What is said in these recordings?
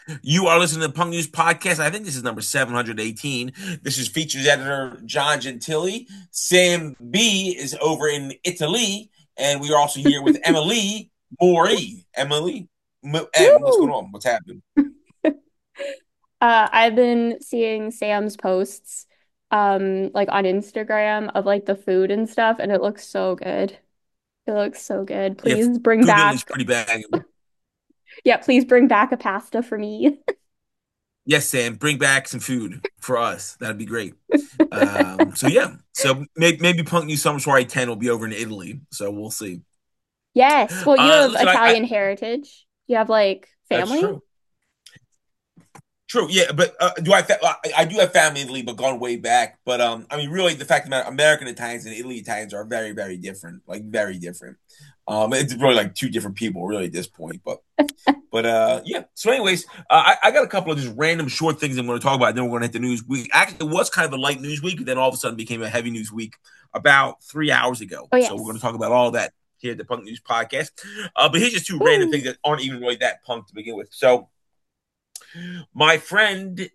You are listening to the Punk News Podcast. I think this is number 718. This is features editor John Gentili. Sam B is over in Italy. And we are also here with Emily Mori. Emily M, what's going Woo! on? What's happening? I've been seeing Sam's posts, like on Instagram of like the food and stuff, and it looks so good. It looks so good. Yeah, Please bring food Italy's back, pretty bad. yeah, please bring back a pasta for me. Yes, Sam, bring back some food for us. That'd be great. So maybe Punk News Summer Soiree 10 will be over in Italy. So we'll see. Yes. Well, you have Listen, I Italian heritage. You have like that's family? true. True, yeah, but I do have family in Italy, but gone way back. But I mean, really, the fact that American Italians and Italy Italians are very, very different, like very different. It's really like two different people, really, at this point. But yeah. So, anyways, I got a couple of just random short things I'm going to talk about. And then we're going to hit the news. We actually it was kind of a light news week, and then all of a sudden became a heavy news week about 3 hours ago. Oh, So we're going to yes. talk about all that here at the Punk News Podcast. But here's just two random things Woo! that aren't even really that punk to begin with. So my friend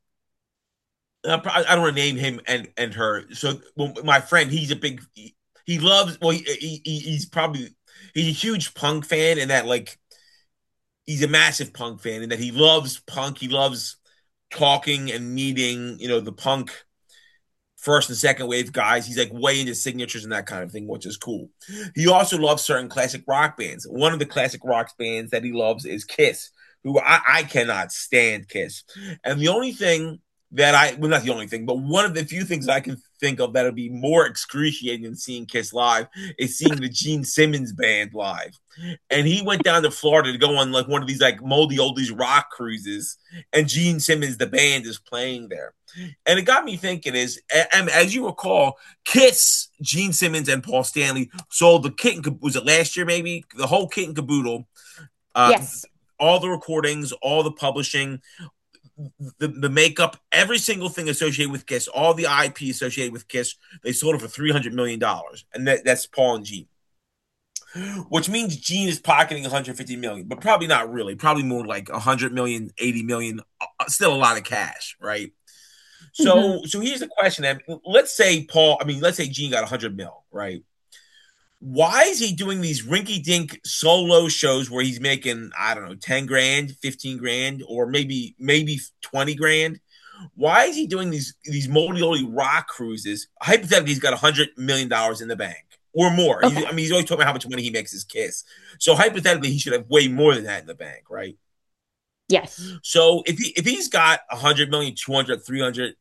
I don't want to name him and her. So well, my friend, he's a big, he loves. Well, he's probably he's a huge punk fan, and that like he's a massive punk fan, and that he loves punk. He loves talking and meeting, the punk first and second wave guys. He's like way into signatures and that kind of thing, which is cool. He also loves certain classic rock bands. One of the classic rock bands that he loves is Kiss, who I cannot stand Kiss. And the only thing well, not the only thing, but one of the few things I can think of that'll be more excruciating than seeing Kiss live is seeing the Gene Simmons band live. And he went down to Florida to go on like one of these like moldy oldies rock cruises, and Gene Simmons, the band, is playing there. And it got me thinking and as you recall, Kiss, Gene Simmons, and Paul Stanley sold the kit and was it last year maybe? The whole kit and caboodle, uh, Yes. all the recordings, all the publishing, the makeup, every single thing associated with Kiss, all the IP associated with Kiss, they sold it for $300 million. And that's Paul and Gene. Which means Gene is pocketing 150 million, but probably not really. Probably more like 100 million, 80 million. Still a lot of cash, right? Hmm. So here's the question. Let's say Gene got 100 mil, right? Why is he doing these rinky dink solo shows where he's making, I don't know, 10 grand, 15 grand, or maybe 20 grand? Why is he doing these moldy rock cruises? Hypothetically, he's got $100 million in the bank or more. Okay. He's always talking about how much money he makes his Kiss. So hypothetically, he should have way more than that in the bank, right? Yes. So if he's got 100 million, 200, 300,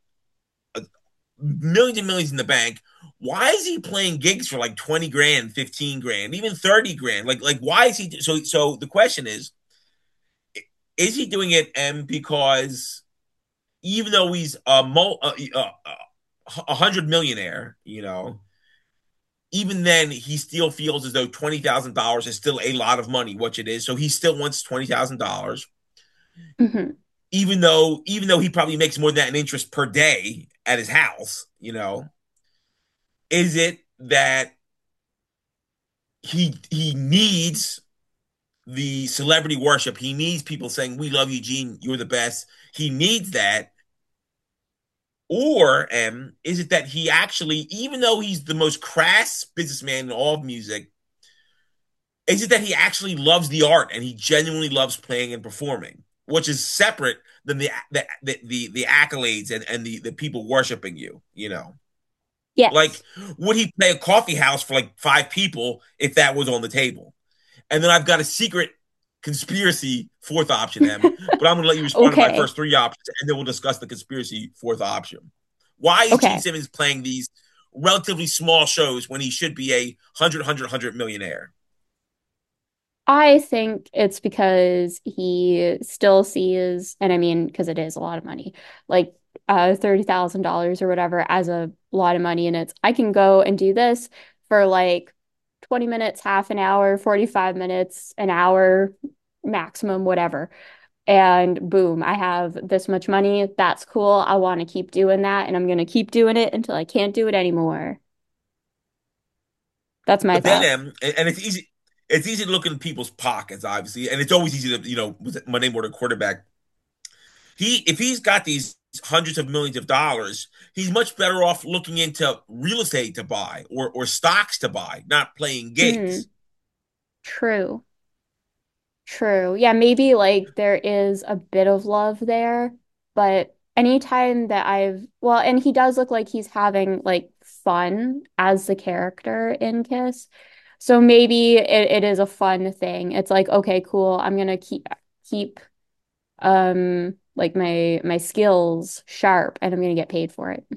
millions and millions in the bank. Why is he playing gigs for like 20 grand, 15 grand, even 30 grand? Like why is he so the question is he doing it because even though he's a 100 millionaire, even then he still feels as though $20,000 is still a lot of money, which it is. So he still wants $20,000, Hmm. even though he probably makes more than that in interest per day at his house. Is it that he needs the celebrity worship? He needs people saying, "We love you, Gene. You're the best." He needs that. Or is it that he actually, even though he's the most crass businessman in all of music, is it that he actually loves the art and he genuinely loves playing and performing, which is separate than the accolades and the people worshiping you? Like, Yes. would he play a coffee house for like five people if that was on the table? And then I've got a secret conspiracy fourth option, M. But I'm going to let you respond to my Okay. first three options, and then we'll discuss the conspiracy fourth option. Why is Gene Okay. Simmons playing these relatively small shows when he should be a hundred millionaire? I think it's because he still sees, and I mean, because it is a lot of money, like $30,000 or whatever as a lot of money. And it's, I can go and do this for like 20 minutes, half an hour, 45 minutes, an hour maximum, whatever. And boom, I have this much money. That's cool. I want to keep doing that. And I'm going to keep doing it until I can't do it anymore. That's my But then, thought. and it's easy. It's easy to look in people's pockets, obviously, and it's always easy to, Monday morning quarterback. if he's got these hundreds of millions of dollars, he's much better off looking into real estate to buy or stocks to buy, not playing Hmm. games. True. True. Yeah, maybe like there is a bit of love there, but anytime that well, and he does look like he's having like fun as the character in Kiss. So maybe it is a fun thing. It's like, okay, cool. I'm gonna keep like my skills sharp and I'm gonna get paid for it.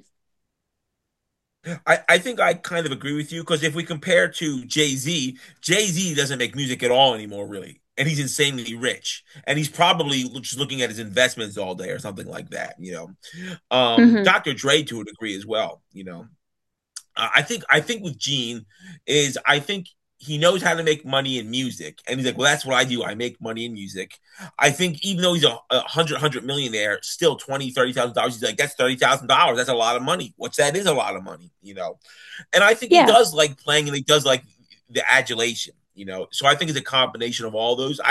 I think I kind of agree with you because if we compare to Jay-Z, Jay-Z doesn't make music at all anymore, really. And he's insanely rich. And he's probably just looking at his investments all day or something like that, you know. Hmm. Dr. Dre to a degree as well, you know. I think with Gene is I think he knows how to make money in music, and he's like, well, that's what I do. I make money in music. I think even though he's a hundred millionaire, still 20, $30,000. He's like, that's $30,000. That's a lot of money. What's that is a lot of money, you know. And I think he Yeah, does like playing, and he does like the adulation, you know. So I think it's a combination of all those.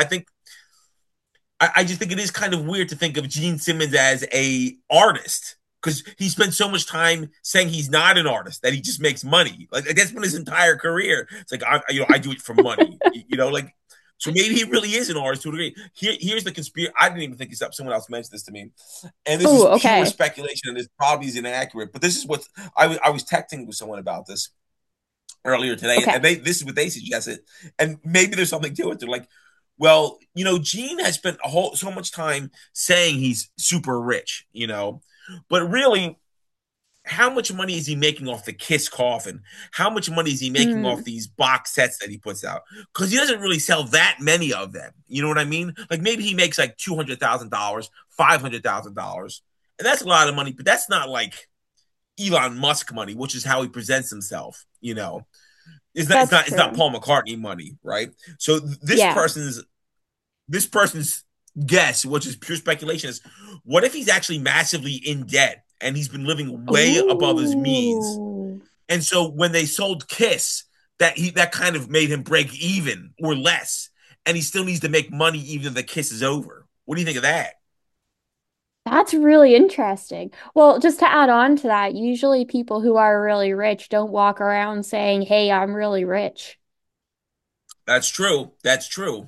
I just think it is kind of weird to think of Gene Simmons as a artist because he spent so much time saying he's not an artist that he just makes money. Like that's been his entire career. It's like I do it for money. You know, like so maybe he really is an artist to a degree. Here's the conspiracy. I didn't even think this up. Someone else mentioned this to me, and this is oh, pure okay. speculation, and this probably is inaccurate. But this is what I was texting with someone about this earlier today, Okay. and this is what they suggested, and maybe there's something to it. They're like, well, you know, Gene has spent so much time saying he's super rich, you know, but really, how much money is he making off the Kiss coffin? How much money is he making off Hmm. these box sets that he puts out? Because he doesn't really sell that many of them. You know what I mean? Like maybe he makes like $200,000, $500,000, and that's a lot of money, but that's not like Elon Musk money, which is how he presents himself. You know, it's not. It's That's not. It's not true. Paul McCartney money, right? So Yeah. this person's guess, which is pure speculation, is what if he's actually massively in debt and he's been living way above his means, Ooh. and so when they sold Kiss, that kind of made him break even or less, and he still needs to make money even if the Kiss is over. What do you think of that? That's really interesting. Well, just to add on to that, usually people who are really rich don't walk around saying, "Hey, I'm really rich." That's true. That's true.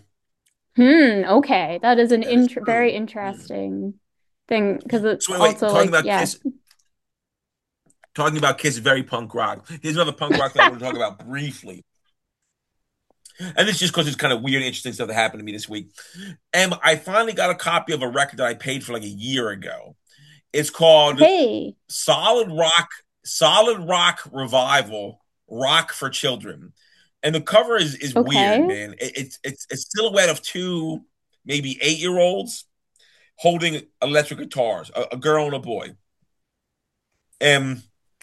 Okay. That is an That is very true. Hmm. interesting thing because it's So anyway, also like, yeah. Talking about Kiss is very punk rock. Here's another punk rock thing I want to talk about briefly. And it's just because it's kind of weird, interesting stuff that happened to me this week. And I finally got a copy of a record that I paid for like a year ago. It's called Hey, Solid Rock, Solid Rock Revival, Rock for Children. And the cover is weird, okay. man. It's a silhouette of two, maybe 8 year olds holding electric guitars, a girl and a boy. And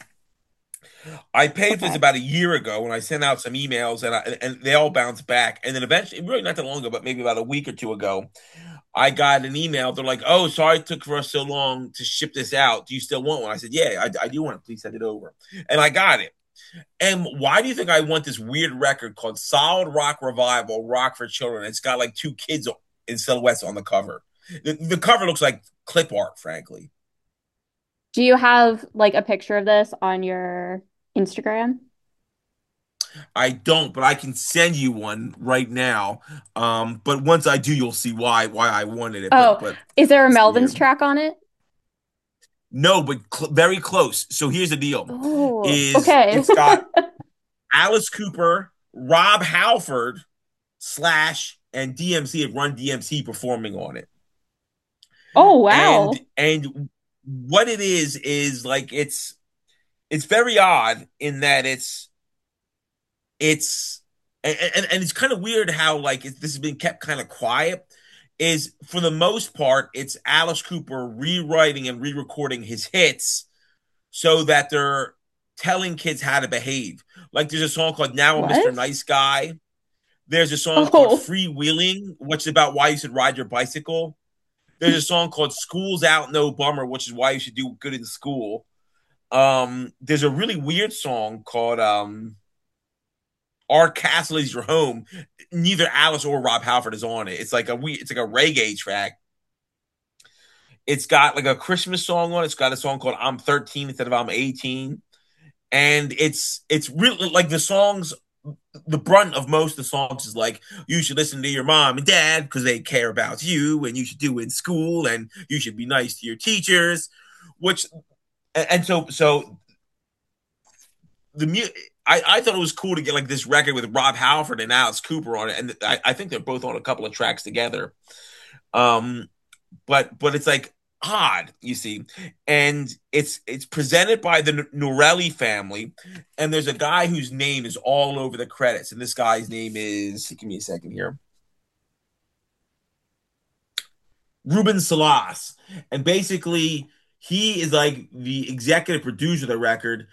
I paid for this Okay. about a year ago when I sent out some emails and they all bounced back. And then eventually, really not that long ago, but maybe about a week or two ago, I got an email. They're like, "Oh, sorry it took for us so long to ship this out. Do you still want one?" I said, "Yeah, I do want it. Please send it over." And I got it. And why do you think I want this weird record called Solid Rock Revival, Rock for Children? It's got like two kids in silhouettes on the cover. The cover looks like clip art, frankly. Do you have like a picture of this on your Instagram? I don't, but I can send you one right now. But once I do, you'll see why I wanted it. But Oh, is there a let's see here. Melvin's track on it? No, but very close. So here's the deal: Oh, is okay. it's got Alice Cooper, Rob Halford slash and DMC of Run DMC performing on it. Oh, And wow. what it is like it's very odd in that it's and it's kind of weird how like this has been kept kind of quiet is for the most part it's Alice Cooper rewriting and re-recording his hits so that they're telling kids how to behave. Like there's a song called Now I'm Mr. What? Nice Guy. There's a song called Oh, Freewheeling, which is about why you should ride your bicycle. There's a song called School's Out No Bummer, which is why you should do good in school. There's a really weird song called Our Castle Is Your Home. Neither Alice or Rob Halford is on it. It's like a reggae track. It's got like a Christmas song on it. It's got a song called "I'm 13" instead of "I'm 18," and it's really like the songs. The brunt of most of the songs is like you should listen to your mom and dad because they care about you, and you should do it in school, and you should be nice to your teachers. Which and so the music. I thought it was cool to get like this record with Rob Halford and Alice Cooper on it, and I think they're both on a couple of tracks together. Um, but it's like odd, you see, and it's presented by the Norelli family, and there's a guy whose name is all over the credits, and this guy's name is, give me a second here, Ruben Salas, and basically he is like the executive producer of the record.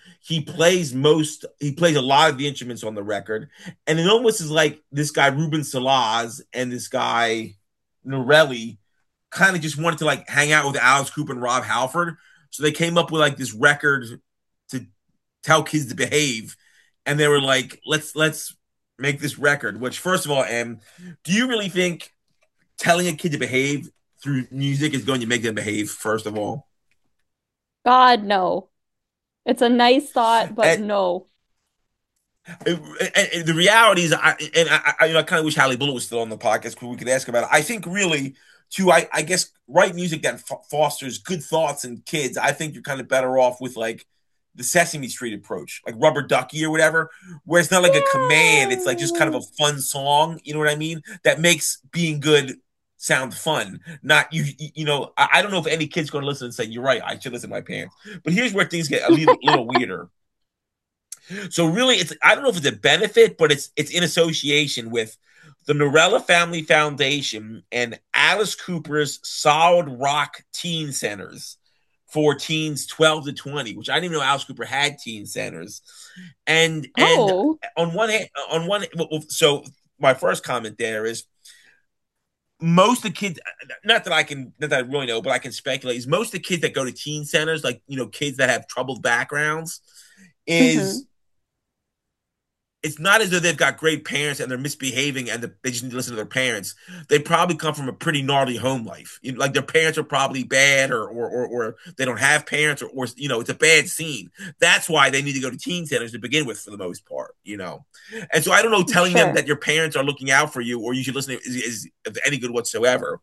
He plays a lot of the instruments on the record, and it almost is like this guy Ruben Salas and this guy Norelli kind of just wanted to like hang out with Alice Cooper and Rob Halford. So they came up with like this record to tell kids to behave. And they were like, let's make this record. Which first of all, do you really think telling a kid to behave through music is going to make them behave, first of all? God, no. It's a nice thought, but And, no. and the reality is, I kind of wish Hallie Bullitt was still on the podcast because we could ask about it. I think really, to I guess write music that fosters good thoughts in kids. I think you're kind of better off with like the Sesame Street approach, like Rubber Ducky or whatever, where it's not like a command. It's like just kind of Yeah. a fun song. You know what I mean? That makes being good sound fun. Not you know. I don't know if any kid's going to listen and say, "You're right. I should listen to my parents." But here's where things get a little weirder. So really, it's I don't know if it's a benefit, but it's in association with the Norella Family Foundation and Alice Cooper's Solid Rock Teen Centers for teens 12 to 20, which I didn't even know Alice Cooper had teen centers. And Oh, on one hand, so my first comment there is most of the kids, not that I really know, but I can speculate, is most of the kids that go to teen centers, like kids that have troubled backgrounds, hmm. is it's not as though they've got great parents and they're misbehaving and they just need to listen to their parents. They probably come from a pretty gnarly home life. Like their parents are probably bad, or they don't have parents, or it's a bad scene. That's why they need to go to teen centers to begin with, for the most part. And so I don't know, telling them Sure. that your parents are looking out for you or you should listen to is any good whatsoever.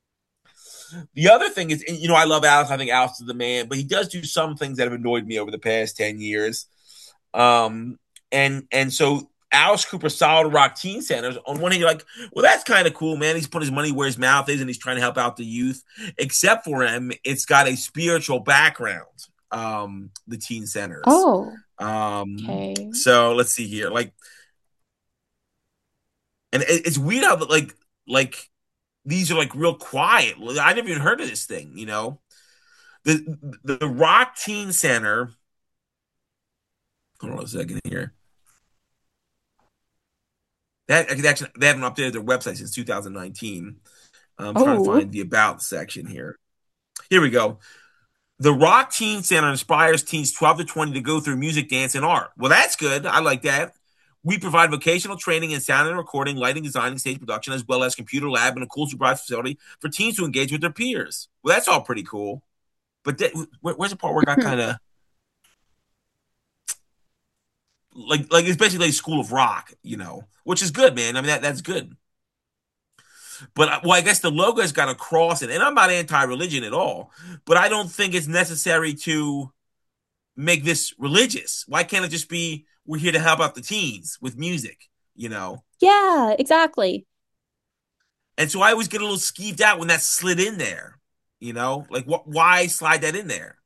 The other thing is, I love Alice. I think Alice is the man, but he does do some things that have annoyed me over the past 10 years. Um, and so Alice Cooper Solid Rock Teen Centers, on one hand, you're like, well, that's kind of cool, man. He's put his money where his mouth is and he's trying to help out the youth. Except for him, it's got a spiritual background, the teen centers. Oh, okay. So let's see here. Like, and it's weird how like these are like real quiet. I never even heard of this thing. The Rock Teen Center. Hold on a second here. They haven't updated their website since 2019. I'm trying to Oh, find the about section here. Here we go. The Rock Teen Center inspires teens 12 to 20 to go through music, dance, and art. Well, that's good. I like that. We provide vocational training in sound and recording, lighting, design, and stage production, as well as computer lab and a cool supervised facility for teens to engage with their peers. Well, that's all pretty cool. But where's the part where it got kind of like it's basically a school of rock, which is good, man. I mean that's good. But well, I guess the logo's got a cross in it. And I'm not anti-religion at all, but I don't think it's necessary to make this religious. Why can't it just be we're here to help out the teens with music? yeah, exactly. And so I always get a little skeeved out when that slid in there. Like why slide that in there?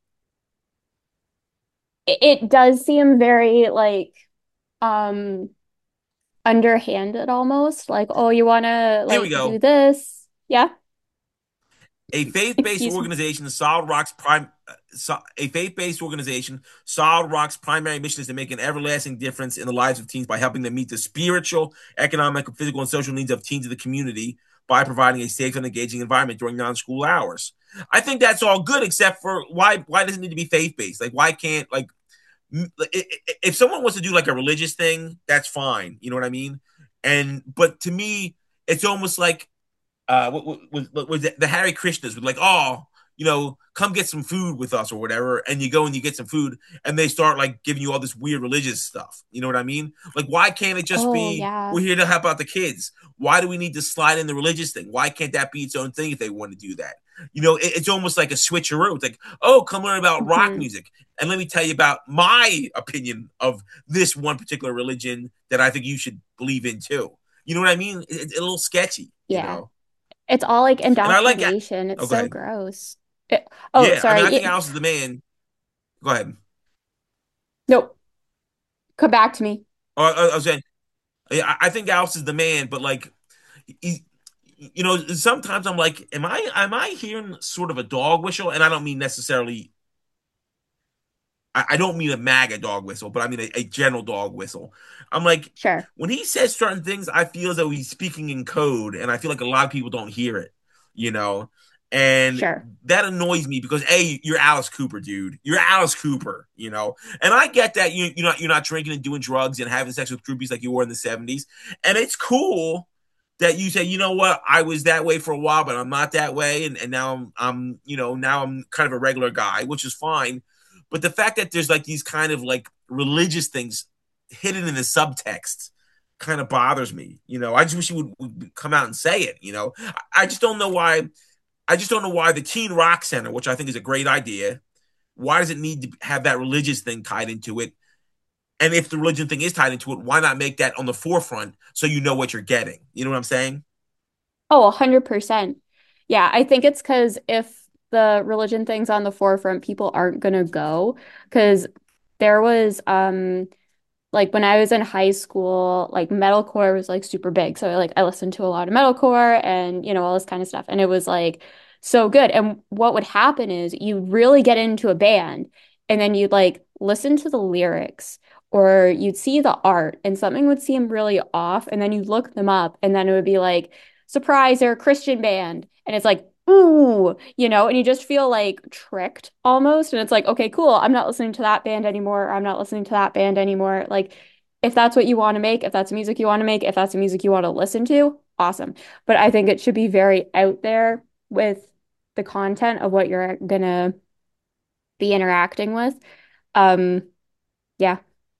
It does seem very like um underhanded almost. Like, oh, you want to Here we like do go. this? Yeah. A faith-based Excuse me. organization, Solid Rock's prime, a faith-based organization, Solid Rock's primary mission is to make an everlasting difference in the lives of teens by helping them meet the spiritual, economic, physical, and social needs of teens of the community by providing a safe and engaging environment during non-school hours. I think that's all good, except for why does it need to be faith-based? Like, why can't like if someone wants to do like a religious thing, that's fine. You know what I mean? But to me, it's almost like was the Harry Krishnas with like, oh, come get some food with us or whatever, and you go and you get some food, and they start like giving you all this weird religious stuff. You know what I mean? Like, why can't it just Oh, be yeah. we're here to help out the kids? Why do we need to slide in the religious thing? Why can't that be its own thing if they want to do that? It's almost like a switcheroo. It's like, oh, come learn about rock Hmm. music, and let me tell you about my opinion of this one particular religion that I think you should believe in too. You know what I mean? It's a little sketchy, Yeah. It's all like And I like. indoctrination. It's Oh, go so ahead. gross. Oh, Yeah, I mean, sorry. I think Alice is the man. Go ahead. Nope. Come back to me. I was saying, yeah, I think Alice is the man, but like, he, sometimes I'm like, am I hearing sort of a dog whistle? And I don't mean necessarily. I don't mean a MAGA dog whistle, but I mean a general dog whistle. I'm like, Sure. when he says certain things, I feel as though he's speaking in code, and I feel like a lot of people don't hear it, you know? And Sure. that annoys me because you're Alice Cooper, dude. You're Alice Cooper. And I get that you're not drinking and doing drugs and having sex with groupies like you were in the '70s, and it's cool that you say, you know what, I was that way for a while, but I'm not that way, and now I'm kind of a regular guy, which is fine. But the fact that there's like these kind of like religious things hidden in the subtext kind of bothers me. I just wish he would come out and say it. I just don't know why. I just don't know why the Teen Rock Center, which I think is a great idea, why does it need to have that religious thing tied into it? And if the religion thing is tied into it, why not make that on the forefront so you know what you're getting? You know what I'm saying? Oh, 100%. Yeah, I think it's because if the religion thing's on the forefront, people aren't gonna go. Because there was like when I was in high school, like metalcore was like super big. So like I listened to a lot of metalcore and all this kind of stuff. And it was like so good. And what would happen is you really get into a band and then you'd like listen to the lyrics or you'd see the art and something would seem really off. And then you'd look them up and then it would be like, surprise, they're a Christian band. And it's like, ooh, and you just feel like tricked almost. And it's like, okay, cool. I'm not listening to that band anymore. I'm not listening to that band anymore. Like, if that's what you want to make, if that's music you want to make, if that's the music you want to listen to, awesome. But I think it should be very out there with the content of what you're gonna be interacting with. Um, yeah,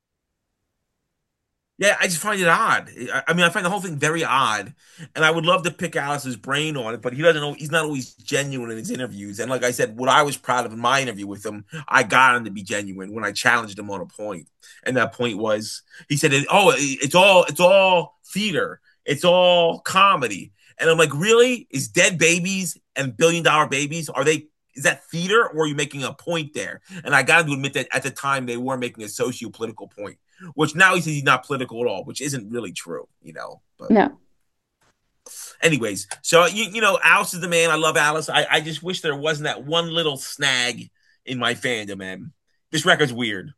Yeah, I just find it odd. I mean, I find the whole thing very odd, and I would love to pick Alice's brain on it, but he doesn't know. He's not always genuine in his interviews. And like I said, what I was proud of in my interview with him, I got him to be genuine when I challenged him on a point, and that point was he said, "Oh, it's all theater, it's all comedy," and I'm like, "Really? Is Dead Babies and $1 billion Babies are they?" Is that theater, or are you making a point there? And I got to admit that at the time they were making a socio-political point, which now he says he's not political at all, which isn't really true. But no. anyways, so Alice is the man. I love Alice. I just wish there wasn't that one little snag in my fandom, man. This record's weird.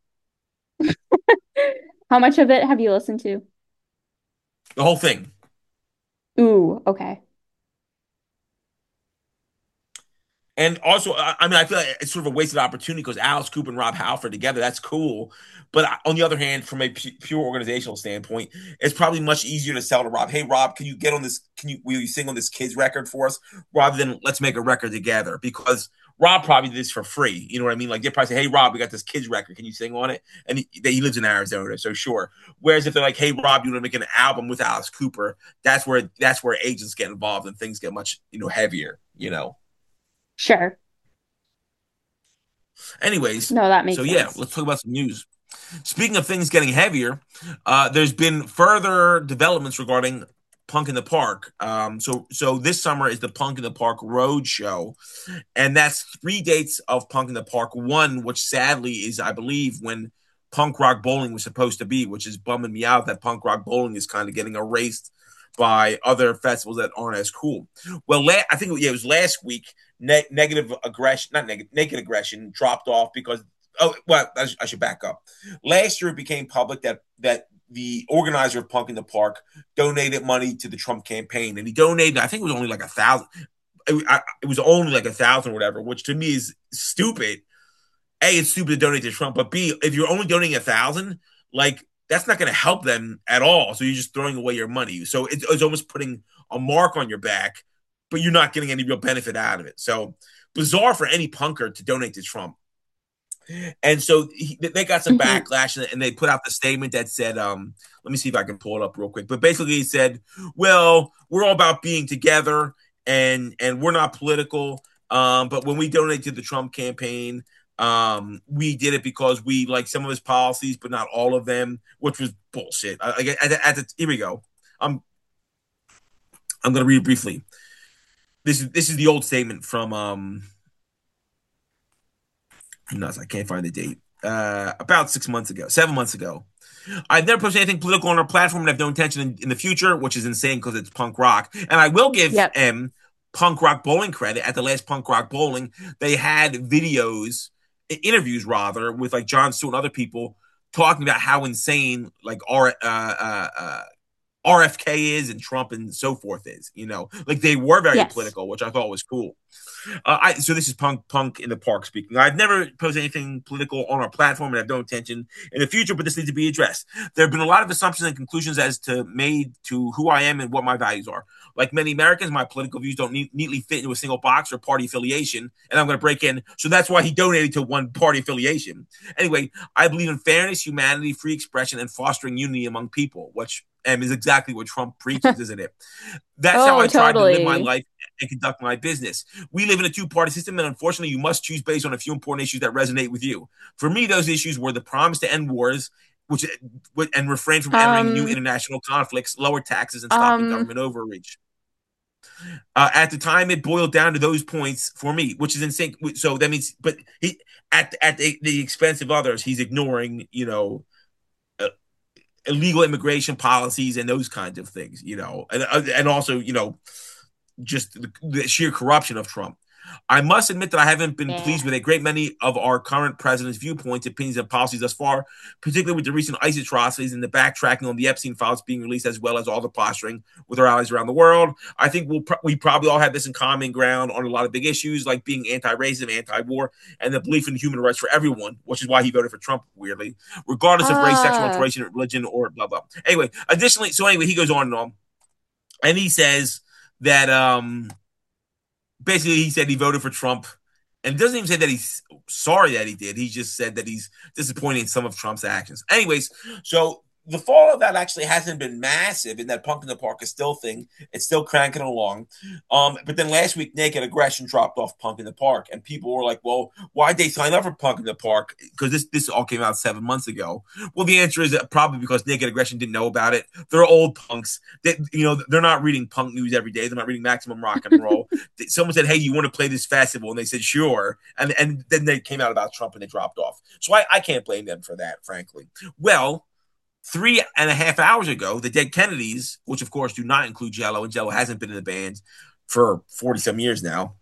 How much of it have you listened to? The whole thing. Ooh, okay. And also, I mean, I feel like it's sort of a wasted opportunity because Alice Cooper and Rob Halford together, that's cool. But on the other hand, from a pure organizational standpoint, it's probably much easier to sell to Rob. Hey, Rob, can you get on this? Will you sing on this kids record for us? Rather than let's make a record together, because Rob probably did this for free. You know what I mean? Like they probably say, hey, Rob, we got this kids record. Can you sing on it? And he lives in Arizona, so sure. Whereas if they're like, hey, Rob, you want to make an album with Alice Cooper? That's where agents get involved and things get much heavier. Sure. Anyways, No, that so makes yeah, sense. let's talk about some news. Speaking of things getting heavier, there's been further developments regarding Punk in the Park. So this summer is the Punk in the Park Road Show, and that's 3 dates of Punk in the Park. One, which sadly is, I believe, when Punk Rock Bowling was supposed to be, which is bumming me out that Punk Rock Bowling is kind of getting erased by other festivals that aren't as cool. Well, I think it was last week. Negative aggression, not naked aggression, dropped off because. Oh, well, I should back up. Last year, it became public that the organizer of Punk in the Park donated money to the Trump campaign, and he donated. I think it was only like 1,000. It was only like 1,000 or whatever, which to me is stupid. A, it's stupid to donate to Trump, but B, if you're only donating 1,000, like that's not going to help them at all. So you're just throwing away your money. So it's almost putting a mark on your back but you're not getting any real benefit out of it. So bizarre for any punker to donate to Trump. And so they got some Hmm. backlash, and they put out the statement that said, let me see if I can pull it up real quick. But basically, he said, "Well, we're all about being together, and we're not political. But when we donate to the Trump campaign, we did it because we like some of his policies, but not all of them, which was bullshit." Here we go. I'm I'm going to read it briefly. This is the old statement from nuts. I can't find the date. About 6 months ago, 7 months ago. I've never posted anything political on our platform and have no intention in the future, which is insane because it's punk rock. And I will give Yep. punk rock bowling credit. At the last punk rock bowling, they had videos, interviews rather, with like Jon Stewart and other people talking about how insane like RFK is and Trump and so forth is. Like they were very Yes. political, which I thought was cool. So this is Punk in the Park speaking. I've never posted anything political on our platform and have no intention in the future, but this needs to be addressed. There have been a lot of assumptions and conclusions as to made to who I am and what my values are. Like many Americans, my political views don't neatly fit into a single box or party affiliation, and I'm going to break in. So that's why he donated to one party affiliation. Anyway, I believe in fairness, humanity, free expression, and fostering unity among people, which is exactly what Trump preaches, isn't it? That's how Oh, I tried to live my totally. life and conduct my business. We live in a two-party system, and unfortunately, you must choose based on a few important issues that resonate with you. For me, those issues were the promise to end wars, which and refrain from entering new Um, international conflicts, lower taxes, and stopping um, government overreach. At the time, it boiled down to those points for me, which is insane. So that means, but he at the expense of others, he's ignoring, uh, illegal immigration policies and those kinds of things, and also, just the sheer corruption of Trump. I must admit that I haven't been yeah. pleased with a great many of our current president's viewpoints, opinions, and policies thus far, particularly with the recent ICE atrocities and the backtracking on the Epstein files being released, as well as all the posturing with our allies around the world. I think we probably all have this in common ground on a lot of big issues, like being anti-racism, anti-war, and the belief in human rights for everyone, which is why he voted for Trump, weirdly, regardless of race, sexual Uh, orientation, religion, or blah blah. Anyway, he goes on and on, and he says that basically he said he voted for Trump, and doesn't even say that he's sorry that he did. He just said that he's disappointed in some of Trump's actions. Anyways, so the fall of that actually hasn't been massive, in that Punk in the Park is still thing. It's still cranking along. But then last week, Naked Aggression dropped off Punk in the Park, and people were like, "Well, why'd they sign up for Punk in the Park? Because this all came out 7 months ago." Well, the answer is probably because Naked Aggression didn't know about it. They're old punks. They're not reading punk news every day. They're not reading Maximum Rock and Roll. Someone said, "Hey, you want to play this festival?" And they said, "Sure." And then they came out about Trump and they dropped off. So I can't blame them for that, frankly. Well, 3.5 hours ago, the Dead Kennedys, which of course do not include Jello, and Jello hasn't been in the band for 40 some years now.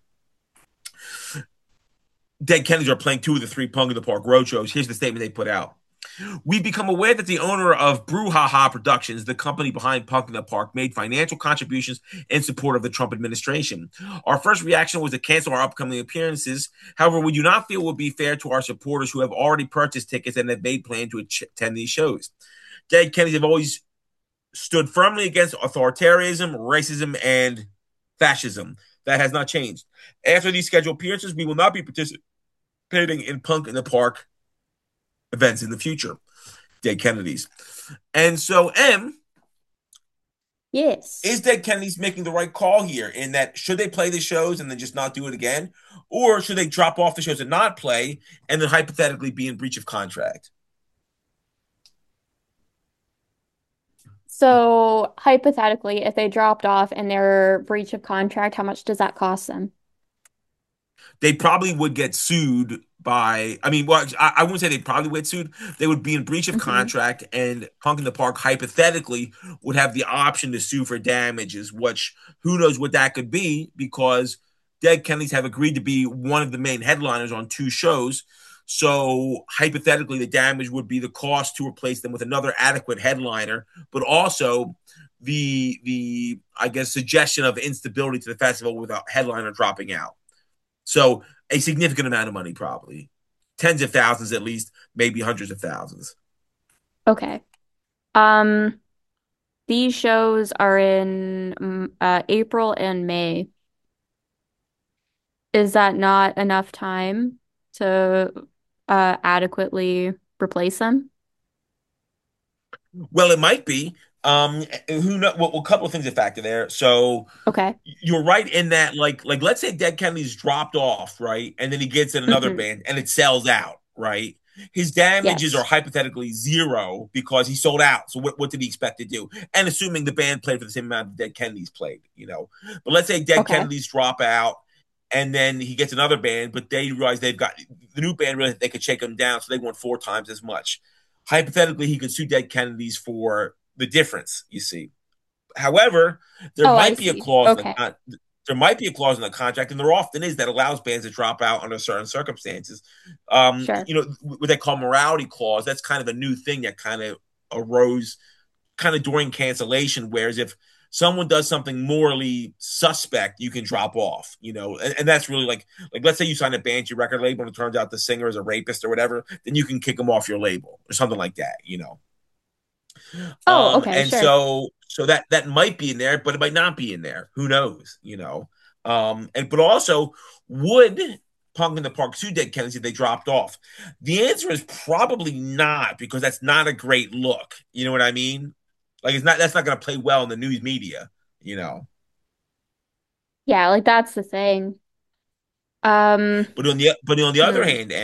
Dead Kennedys are playing two of the three Punk in the Park road shows. Here's the statement they put out. We've become aware that the owner of Brouhaha Productions, the company behind Punk in the Park, made financial contributions in support of the Trump administration. Our first reaction was to cancel our upcoming appearances. However, we do not feel it would be fair to our supporters who have already purchased tickets and have made plans to attend these shows. Dead Kennedys have always stood firmly against authoritarianism, racism, and fascism. That has not changed. After these scheduled appearances, we will not be participating in Punk in the Park events in the future. Dead Kennedys. And so, yes. is Dead Kennedys making the right call here, in that should they play the shows and then just not do it again? Or should they drop off the shows and not play and then hypothetically be in breach of contract? So hypothetically, if they dropped off and they're breach of contract, how much does that cost them? They probably would get sued by, I mean, well, I wouldn't say they probably would get sued. They would be in breach of Hmm. contract, and Punk in the Park hypothetically would have the option to sue for damages, which who knows what that could be, because Dead Kennedys have agreed to be one of the main headliners on two shows. So hypothetically, the damage would be the cost to replace them with another adequate headliner, but also the I guess suggestion of instability to the festival without headliner dropping out. So a significant amount of money, probably tens of thousands at least, maybe hundreds of thousands. Okay. Um, these shows are in April and May. Is that not enough time to adequately replace them? Well, it might be. Who know? Well, a couple of things that factor there. So Okay. you're right in that, like let's say Dead Kennedy's dropped off, right, and then he gets in another Hmm. band and it sells out, right? His damages are Yes. hypothetically zero because he sold out. So what did he expect to do? And assuming the band played for the same amount of Dead Kennedys played, But let's say Dead Okay. Kennedys drop out, and then he gets another band, but they realize they've got the new band realized they could shake him down, so they want four times as much. Hypothetically, he could sue Dead Kennedys for the difference. You see. However, there Oh, I might be a see. clause in the Okay. there might be a clause in the contract, and there often is, that allows bands to drop out under certain circumstances. Sure. What they call morality clause. That's kind of a new thing that kind of arose kind of during cancellation. Whereas if someone does something morally suspect, you can drop off. And that's really like let's say you sign a band to your record label and it turns out the singer is a rapist or whatever, then you can kick them off your label or something like that. Oh, okay, And sure. so that might be in there, but it might not be in there. Who knows? And but also, would Punk in the Park sue Dead Kennedys if they dropped off? The answer is probably not, because that's not a great look. You know what I mean? Like, that's not going to play well in the news media. You know. Yeah, like that's the thing. Um, But on the other hmm. hand,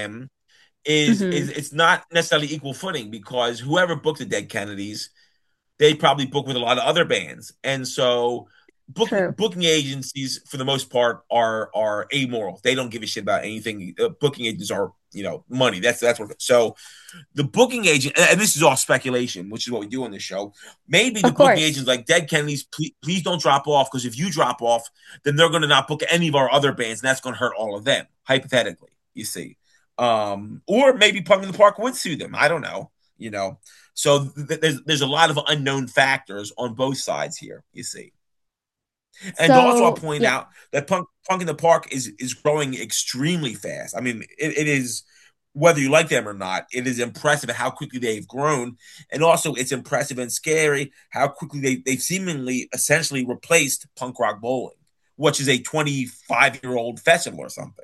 is Hmm. it's not necessarily equal footing, because whoever booked the Dead Kennedys, they probably book with a lot of other bands, and so True. booking agencies for the most part are amoral. They don't give a shit about anything. Booking agents are money. That's what. So the booking agent, and this is all speculation, which is what we do on this show. Maybe the Of booking course. agents like Dead Kennedys, please don't drop off, because if you drop off, then they're going to not book any of our other bands, and that's going to hurt all of them, hypothetically. You see, or maybe Punk in the Park would sue them. I don't know. So there's a lot of unknown factors on both sides here. You see. And also, I'll So, point yeah. out that Punk in the Park is growing extremely fast. I mean, it is, whether you like them or not, it is impressive how quickly they've grown, and also it's impressive and scary how quickly they've seemingly essentially replaced punk rock bowling, which is a 25-year-old festival or something.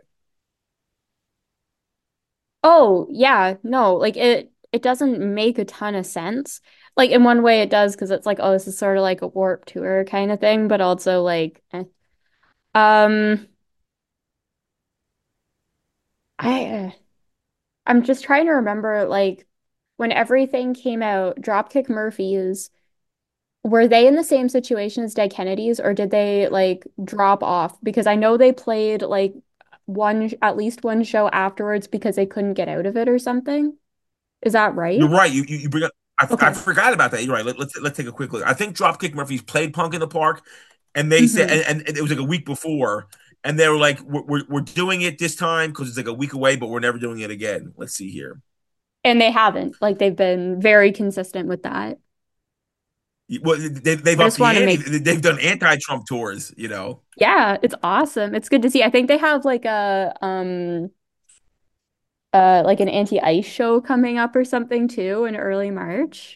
Oh, yeah. No, like it doesn't make a ton of sense. Like in one way it does because it's like, oh, this is sort of like a Warped Tour kind of thing, but also like um I I'm just trying to remember like when everything came out, Dropkick Murphys, were they in the same situation as Dead Kennedys or did they like drop off? Because I know they played like at least one show afterwards because they couldn't get out of it or something. Is that You're right? right. You bring up. I Okay. forgot about that. You're right. Let's take a quick look. I think Dropkick Murphys played Punk in the Park, and they said, Hmm. and it was like a week before, and they were like, we're doing it this time because it's like a week away, but we're never doing it again. Let's see here. And they haven't. Like they've been very consistent with that. Well, they've I upped just the want to ante. make, They've done anti-Trump tours. yeah, it's awesome. It's good to see. I think they have like an anti-ice show coming up or something too in early March.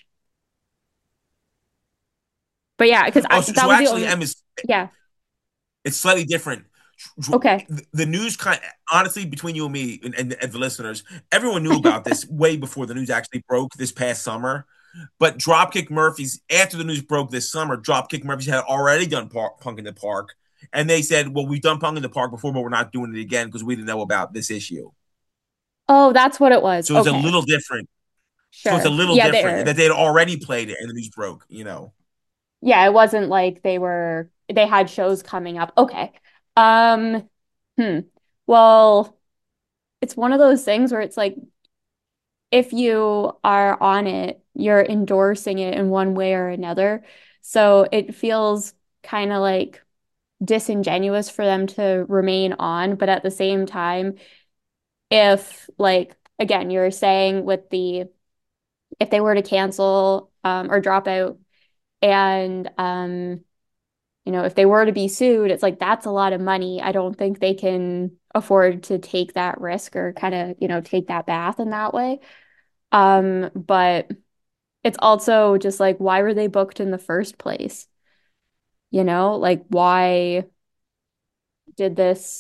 But yeah, because Oh, that so was the actually, only, Em, yeah. it's slightly different. Okay. The news kind honestly, between you and me and the listeners, everyone knew about this way before the news actually broke this past summer. But Dropkick Murphys, after the news broke this summer, Dropkick Murphys had already done Punk in the Park, and they said, "Well, we've done Punk in the Park before, but we're not doing it again because we didn't know about this issue." Oh, that's what it was. So it's a Okay. little different. So it's a Sure. little Yeah, different they're that they had already played it and the news broke. yeah, it wasn't like they had shows coming up. Okay. Um, hmm. Well, it's one of those things where it's like if you are on it, you're endorsing it in one way or another. So it feels kind of like disingenuous for them to remain on, but at the same time, if like again, you're saying with the if they were to cancel or drop out and if they were to be sued, it's like that's a lot of money. I don't think they can afford to take that risk or kind of, take that bath in that way. But it's also just like, why were they booked in the first place? Like, why did this?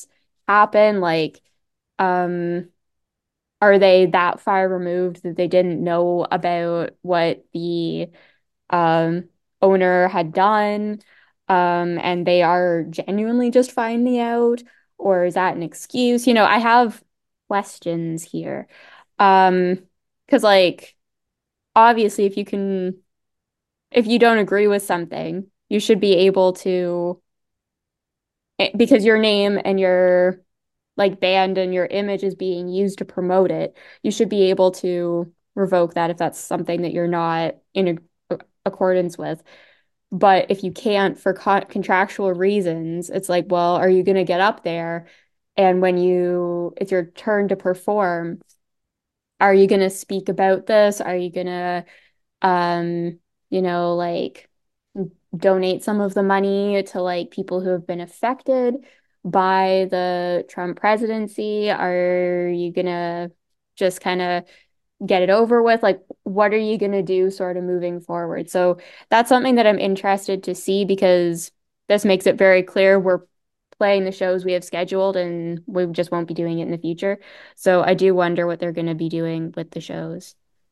happen? Like, um, are they that far removed that they didn't know about what the um, owner had done, and they are genuinely just finding out, or is that an excuse? I have questions here. Um, because like obviously if you don't agree with something, you should be able to, because your name and your like band and your image is being used to promote it, you should be able to revoke that if that's something that you're not in accordance with. But if you can't for contractual reasons, it's like, well, are you going to get up there? And it's your turn to perform, are you going to speak about this? Are you going to, um, like donate some of the money to like people who have been affected by the Trump presidency? Are you going to just kind of get it over with? Like, what are you going to do sort of moving forward? So that's something that I'm interested to see because this makes it very clear we're playing the shows we have scheduled and we just won't be doing it in the future. So I do wonder what they're going to be doing with the shows.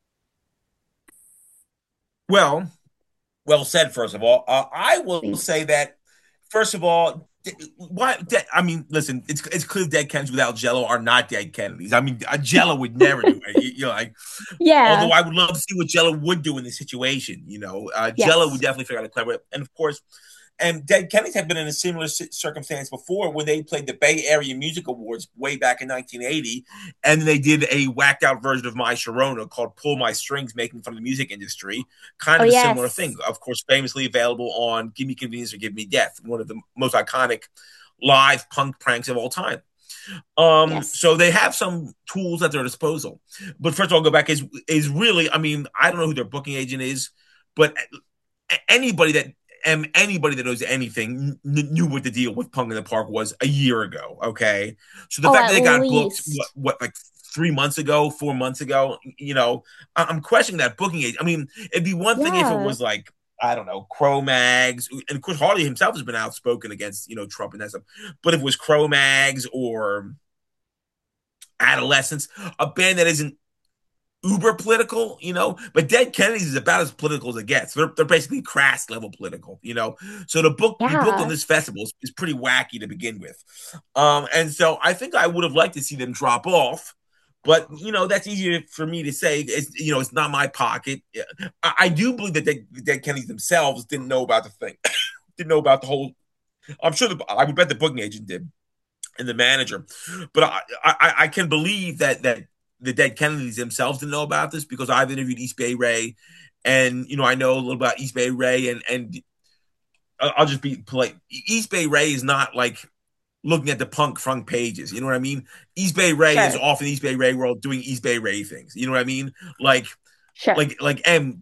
Well, well said. First of all, I will say Thanks. that. First of all, why? I mean, listen, it's clear dead Kennedys without Jello are not dead Kennedys. I mean, Jello would never do it. Like, although Yeah. I would love to see what Jello would do in this situation. Jello would Yes. definitely figure out a clever, and of course, and Dead Kennedys have been in a similar circumstance before when they played the Bay Area Music Awards way back in 1980, and they did a whacked out version of My Sharona called Pull My Strings, making fun of the music industry. Kind Oh, of a similar thing. yes. Of course, famously available on Give Me Convenience or Give Me Death, one of the most iconic live punk pranks of all time. Yes. So they have some tools at their disposal. But first of all, go back is really, I mean, I don't know who their booking agent is, but anybody that anybody that knows anything knew what the deal with Punk in the Park was a year ago. Okay, so the Oh, fact that at they got booked least. what like 3 months ago, 4 months ago, I'm questioning that booking agent. I mean, it'd be one thing if it Yeah. was like I don't know, Cro-Mags, and of course Harley himself has been outspoken against Trump and that stuff. But if it was Cro-Mags or Adolescents, a band that isn't uber political, but Dead Kennedys is about as political as it gets. They're basically crass level political, So to be booked on Yeah. this festival is pretty wacky to begin with. And so I think I would have liked to see them drop off. But that's easier for me to say. It's not my pocket. I do believe that Dead Kennedys themselves didn't know about the thing, didn't know about the whole. I'm sure I would bet the booking agent did and the manager. But I can believe that the Dead Kennedys themselves didn't know about this because I've interviewed East Bay Ray, and I know a little about East Bay Ray, and I'll just be polite. East Bay Ray is not like looking at the punk front pages. You know what I mean? East Bay Ray is Sure. off in East Bay Ray world doing East Bay Ray things. You know what I mean? Like Sure. like M.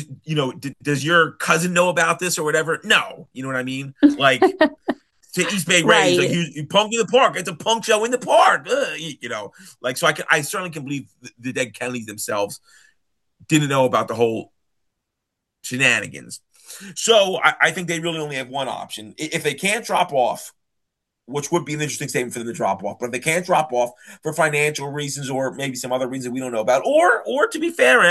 Does your cousin know about this or whatever? No, you know what I mean. Like to East Bay Rays. Like Right. you punk in the park. It's a punk show in the park. Like so. I certainly can believe the Dead Kennedys themselves didn't know about the whole shenanigans. So I think they really only have one option. If they can't drop off, which would be an interesting statement for them to drop off, but if they can't drop off for financial reasons or maybe some other reason we don't know about, or to be fair,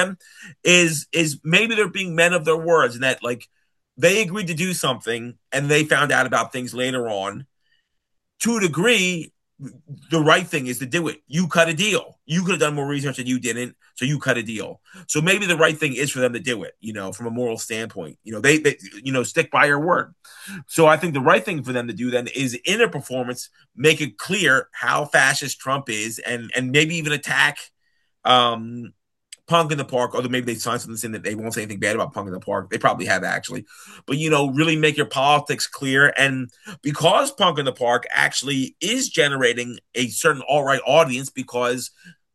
is maybe they're being men of their words and that like they agreed to do something and they found out about things later on to a degree, the right thing is to do it. You cut a deal. You could have done more research and you didn't, so you cut a deal. So maybe the right thing is for them to do it. From a moral standpoint, they stick by your word. So I think the right thing for them to do then is in a performance make it clear how fascist Trump is, and maybe even attack um, Punk in the Park, although maybe they signed something in that they won't say anything bad about Punk in the Park. They probably have actually. But really make your politics clear. And because Punk in the Park actually is generating a certain alt-right audience because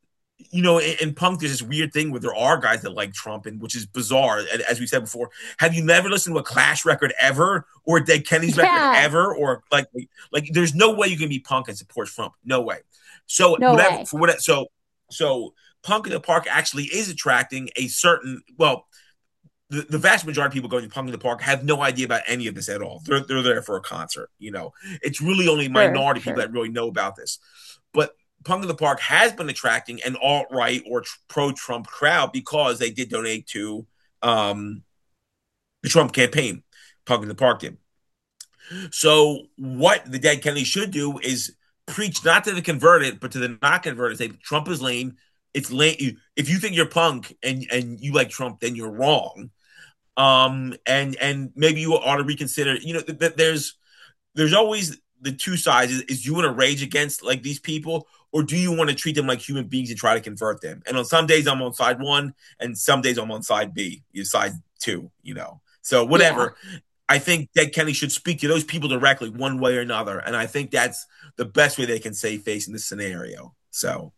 in punk, there's this weird thing where there are guys that like Trump, and which is bizarre. As we said before, have you never listened to a Clash record ever, or a Dead Kennedys record Yeah. ever, or like there's no way you can be punk and support Trump, no way. So No whatever way. for what so Punk in the Park actually is attracting a certain the vast majority of people going to Punk in the Park have no idea about any of this at all. They're there for a concert. It's really only Sure, minority people sure. that really know about this. But Punk in the Park has been attracting an alt right or pro Trump crowd because they did donate to um, the Trump campaign. Punk in the Park did. So what the dead Kennedy should do is preach not to the converted, but to the not converted. Say Trump is lame. It's lame. If you think you're punk and you like Trump, then you're wrong. And maybe you ought to reconsider. There's always the two sides. Is you want to rage against like these people, or do you want to treat them like human beings and try to convert them? And on some days I'm on side one, and some days I'm on side B, side two. So Yeah. whatever. I think that Kenny should speak to those people directly, one way or another, and I think that's the best way they can save face in this scenario. So,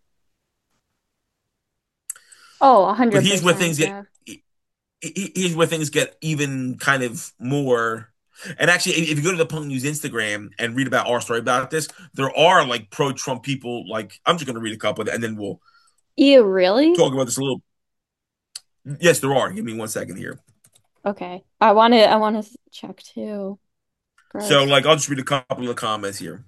Oh, but here's where 100%. things get Yeah. here's where things get even kind of more. And actually, if you go to the Punk News Instagram and read about our story about this, there are like pro Trump people. Like, I'm just going to read a couple, and then we'll You really? talk about this a little. Yes, there are. Give me 1 second here. Okay. I want to check too. So, Gross. like, I'll just read a couple of the comments here.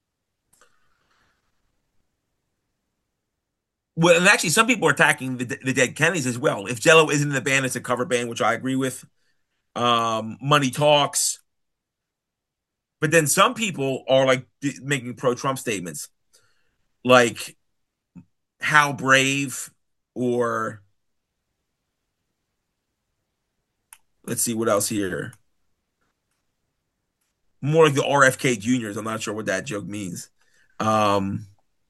Well, and actually, some people are attacking the Dead Kennedys as well. If Jello isn't in the band, it's a cover band, which I agree with. Money talks, but then some people are like making pro-Trump statements, like "How brave," or let's see what else here. More like the RFK Juniors. I'm not sure what that joke means. Um,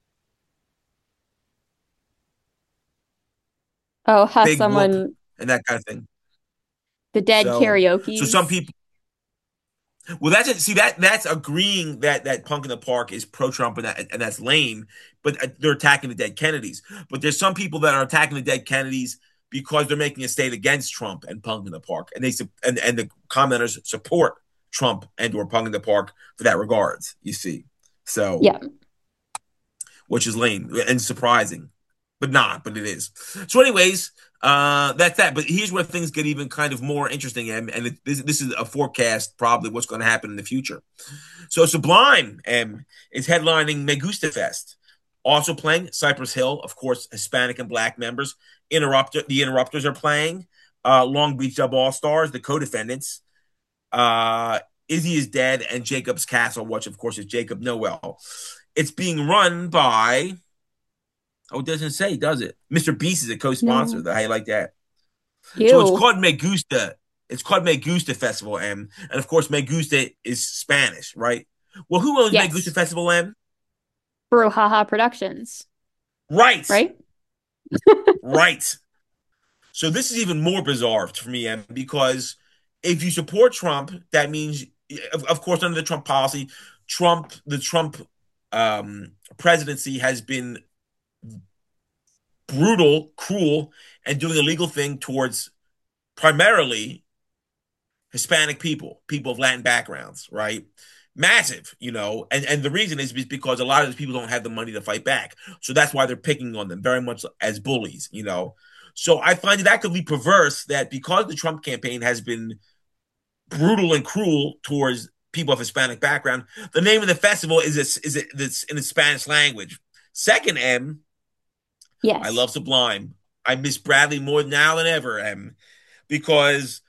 Oh, has Big whoop someone and that kind of thing. the dead So some karaoke's? people. Well, that's it. See that's agreeing that Punk in the Park is pro Trump and that's lame, but they're attacking the dead Kennedys. But there's some people that are attacking the dead Kennedys because they're making a state against Trump and Punk in the Park, and and the commenters support Trump and or Punk in the Park for that regards. You see, so Yeah. which is lame and surprising, but not, but it is. So, anyways, that's that. But here's where things get even kind of more interesting, and this is a forecast probably what's going to happen in the future. So, Sublime is headlining Me Gusta Fest. Also playing Cypress Hill, of course, Hispanic and Black members. The Interrupters are playing. Long Beach Dub All Stars, the co-defendants. Uh, Izzy is Dead, and Jacob's Castle, which of course is Jacob Noel. It's being run by, oh, it doesn't say, does it? Mr. Beast is a co-sponsor. No. How you like that? So it's Ew. called Me Gusta. It's called Me Gusta Festival, and of course Me Gusta is Spanish, right? Well, who owns Me Gusta Yes. Festival, Brouhaha Productions, Right, right? right. So this is even more bizarre for me, because if you support Trump, that means, of course, under the Trump policy, the Trump presidency has been brutal, cruel, and doing a legal thing towards primarily Hispanic people, people of Latin backgrounds, right? Massive, and the reason is because a lot of these people don't have the money to fight back. So that's why they're picking on them very much as bullies. So I find it actively perverse that because the Trump campaign has been brutal and cruel towards people of Hispanic background, the name of the festival this in the Spanish language. Second, I Yes. love Sublime. I miss Bradley more now than ever, because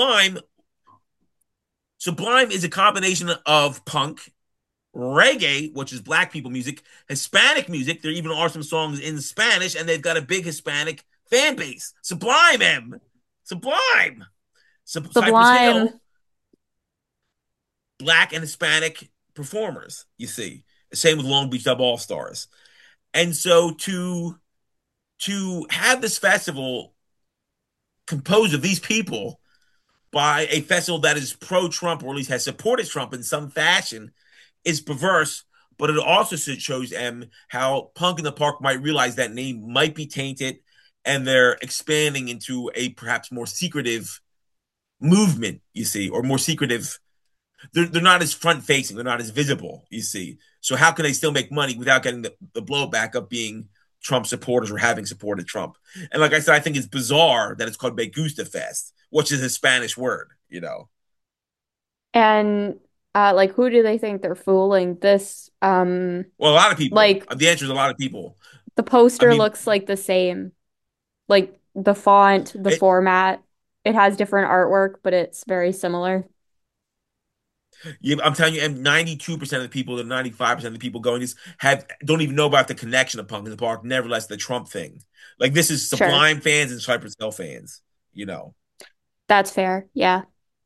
Sublime is a combination of punk, reggae, which is black people music, Hispanic music. There even are some songs in Spanish, and they've got a big Hispanic fan base. Sublime, Sublime. Cypress Sublime. Hill, black and Hispanic performers, you see. Same with Long Beach Dub All Stars. And so to have this festival composed of these people by a festival that is pro Trump, or at least has supported Trump in some fashion, is perverse. But it also shows how Punk in the Park might realize that name might be tainted, and they're expanding into a perhaps more secretive movement, you see, or more secretive. They're not as front facing, they're not as visible, you see. So how can they still make money without getting the blowback of being Trump supporters or having supported Trump? And like I said, I think it's bizarre that it's called Me Gusta Fest, which is a Spanish word, you know. And like who do they think they're fooling? This Well, a lot of people. like The answer is a lot of people. the I poster mean, looks like the same. Like the font, the it, format, it has different artwork, but it's very similar. I'm telling you, and 92% of the people, the 95% of the people going this have don't even know about the connection of Punk in the Park. Nevertheless, the Trump thing. Like this is Sure. Sublime fans and Cypress Hill fans. You know. That's fair. Yeah.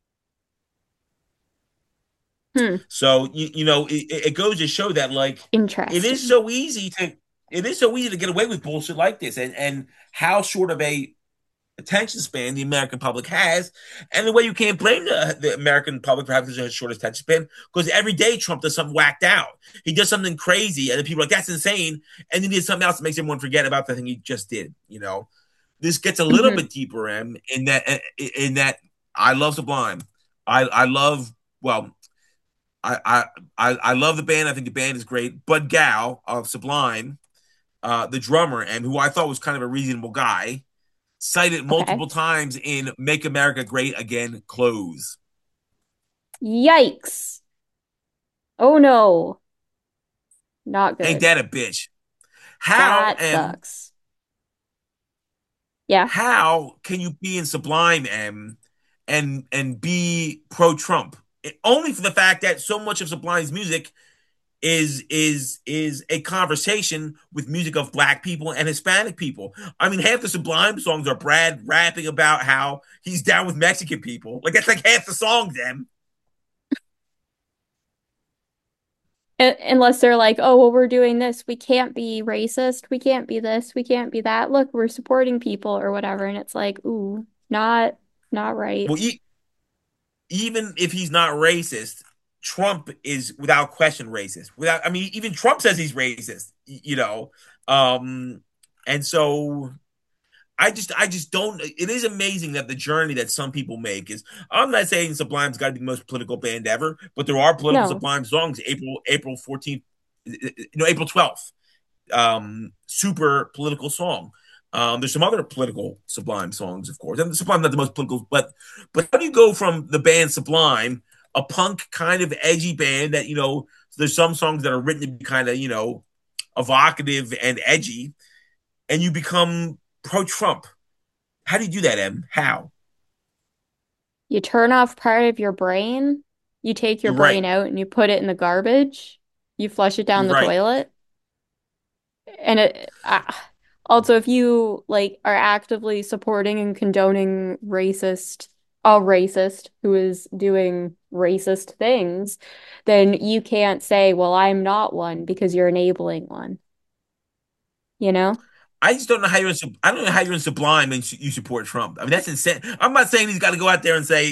Hmm. So it goes to show that like it is Interesting. so easy to it is so easy to get away with bullshit like this, and how short of a attention span the American public has, and the way you can't blame the American public for having such a short attention span, because every day Trump does something whacked out. He does something crazy, and then people are like, "That's insane," and then he does something else that makes everyone forget about the thing he just did. This gets a little Hmm. bit deeper, in that I love Sublime. I love well. I love the band. I think the band is great. Bud Gow of Sublime, the drummer, and who I thought was kind of a reasonable guy, cited Okay. multiple times in "Make America Great Again" close. Yikes. Oh no. Not Ain't good. that a bitch? How That am sucks. Yeah. how can you be in Sublime and be pro Trump? Only for the fact that so much of Sublime's music is a conversation with music of black people and Hispanic people. I mean, half the Sublime songs are Brad rapping about how he's down with Mexican people. Like that's like half the songs, them. Unless they're like, oh, well, we're doing this. We can't be racist. We can't be this. We can't be that. Look, we're supporting people or whatever. And it's like, ooh, not right. Well, even if he's not racist, Trump is without question racist. Without, I mean, even Trump says he's racist. Um, and so I just don't. It is amazing that the journey that some people make is. I'm not saying Sublime's got to be the most political band ever, but there are political No, Sublime songs. April 14th, April 12th, super political song. There's some other political Sublime songs, of course, and Sublime not the most political, but how do you go from the band Sublime, a punk kind of edgy band that there's some songs that are written to be kind of evocative and edgy, and you become pro-Trump? How do you do that, Em? How? you turn off part of your brain, you take your You're brain right. out and you put it in the garbage, you flush it down You're the right. toilet. And also, if you like are actively supporting and condoning a racist who is doing racist things, then you can't say, well, I'm not one because you're enabling one, you know? I just don't know how I don't know how you're in Sublime and you support Trump. I mean, that's insane. I'm not saying he's got to go out there and say,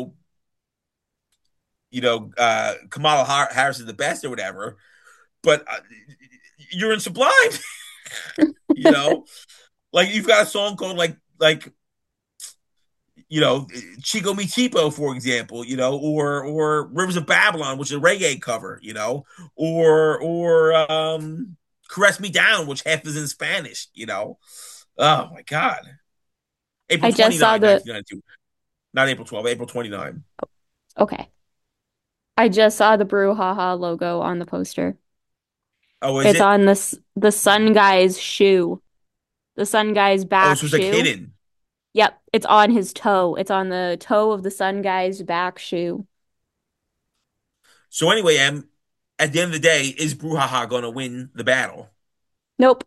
Kamala Harris is the best or whatever, but you're in Sublime. you know, like you've got a song called like Chico Mi Tipo, for example, or Rivers of Babylon, which is a reggae cover, or Caress Me Down, which half is in Spanish. Oh my God. April I just saw 29, the 1992. Not April 12, April 29. okay. I just saw the Brouhaha logo on the poster. Oh, is It's it? on the Sun Guy's shoe. The Sun Guy's Oh, back so it's like shoe. hidden. Yep, it's on his toe. It's on the toe of the Sun Guy's back shoe. So anyway, at the end of the day, is Brouhaha going to win the battle? Nope,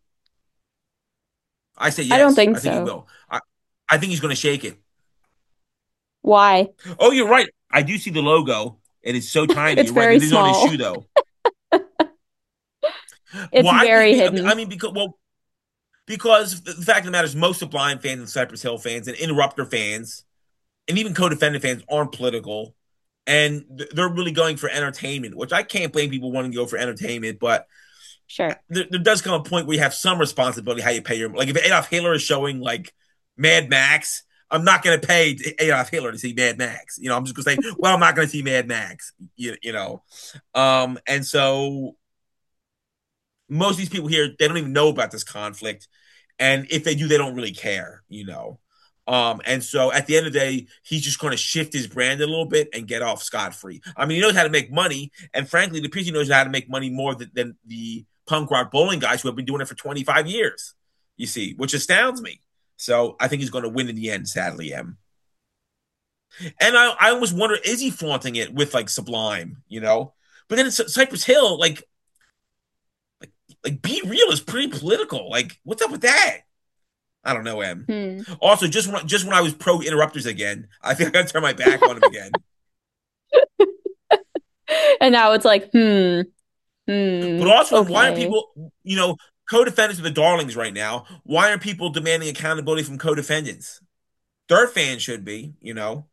I say I don't yes. think I think he so. will. I think he's going to shake it. Why? Oh, you're right. I do see the logo. It is so tiny. It's You're right. It very is on his small. shoe, though. It's Why? very I hidden. mean, because the fact of the matter is, most Sublime fans and Cypress Hill fans and Interrupter fans and even co-defendant fans aren't political, and they're really going for entertainment, which I can't blame people wanting to go for entertainment, but Sure. there does come a point where you have some responsibility how you pay your, like if Adolf Hitler is showing like Mad Max, I'm not going to pay Adolf Hitler to see Mad Max. I'm just going to say, well, I'm not going to see Mad Max. And so most of these people here, they don't even know about this conflict, and if they do, they don't really care. And so at the end of the day, he's just going to shift his brand a little bit and get off scot free. I mean, he knows how to make money, and frankly, the piece he knows how to make money more than the punk rock bowling guys who have been doing it for 25 years. You see, which astounds me. So I think he's going to win in the end, sadly, M. And I almost wonder, is he flaunting it with like Sublime, you know? But then it's Cypress Hill, like, like Be Real is pretty political. Like, what's up with that? I don't know, M. Hmm. Also, just when I was pro interrupters again, I think I got to turn my back on him again. And now it's like, But also, why aren't okay. people, co-defendants are the darlings right now? Why aren't people demanding accountability from co-defendants? Their fans should be.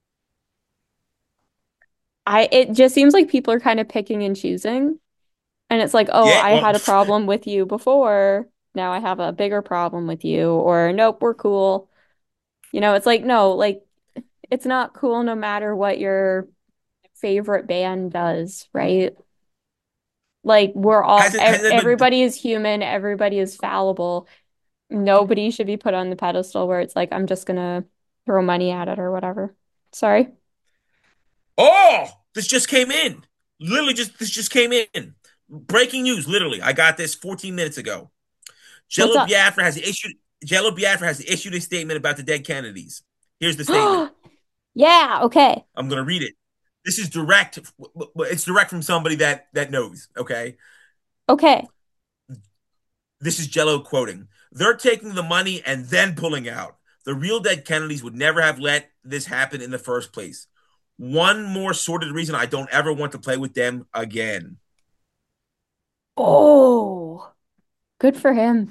It just seems like people are kind of picking and choosing. And it's like, oh, Yeah, I well, had a problem with you before. Now I have a bigger problem with you. Or nope, we're cool. It's like, no, like it's not cool no matter what your favorite band does, right? Like hasn't it been? everybody is human, everybody is fallible. Nobody should be put on the pedestal where it's like, I'm just gonna throw money at it or whatever. Sorry. Oh, this just came in. Literally, just this just came in. Breaking news. Literally, I got this 14 minutes ago. What's Jello up? Biafra has issued. Jello Biafra has issued a statement about the dead Kennedys. Here's the statement. Yeah, okay. I'm going to read it. This is direct. It's direct from somebody that knows. Okay. Okay. This is Jello quoting. They're taking the money and then pulling out. The real dead Kennedys would never have let this happen in the first place. One more sordid reason I don't ever want to play with them again. Oh, good for him.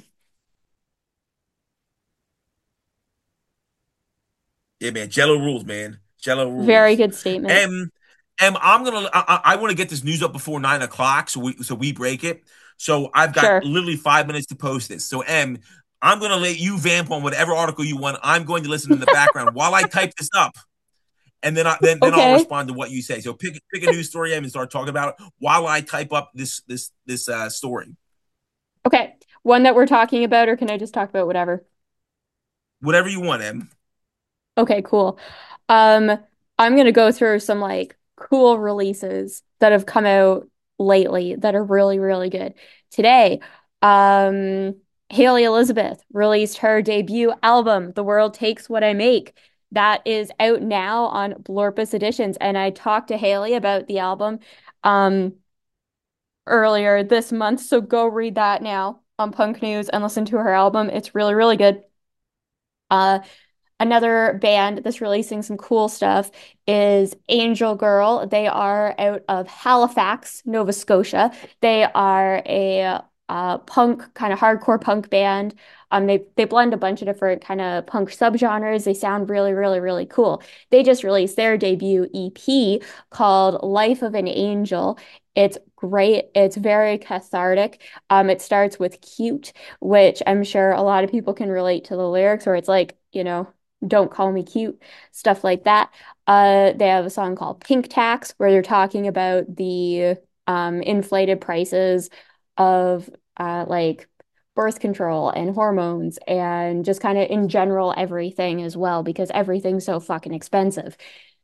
Yeah, man. Jello rules, man. Jello Very rules. good statement. And I'm gonna. I want to get this news up before 9 o'clock, so we break it. So I've got Sure. literally 5 minutes to post this. So I'm gonna let you vamp on whatever article you want. I'm going to listen in the background while I type this up, and then I'll Okay. respond to what you say. So pick a news story, and start talking about it while I type up this story. Okay. One that we're talking about, or can I just talk about whatever? Whatever you want, Em. Okay, cool. Um, I'm gonna go through some like cool releases that have come out lately that are really, really good. Today, um, Hailey Elizabeth released her debut album, The World Takes What I Make. That is out now on Blorpus Editions, and I talked to Hailey about the album um earlier this month, so go read that now on Punk News and listen to her album. It's really, really good. Uh, Another band that's releasing some cool stuff is Angel Girl. They are out of Halifax, Nova Scotia. They are a punk kind of hardcore punk band. They blend a bunch of different kind of punk subgenres. They sound really, really, really cool. They just released their debut EP called Life of an Angel. It's great. It's very cathartic. It starts with cute, which I'm sure a lot of people can relate to the lyrics, where it's like, don't call me cute, stuff like that. They have a song called Pink Tax where they're talking about the inflated prices of like birth control and hormones and just kind of in general everything as well because everything's so fucking expensive.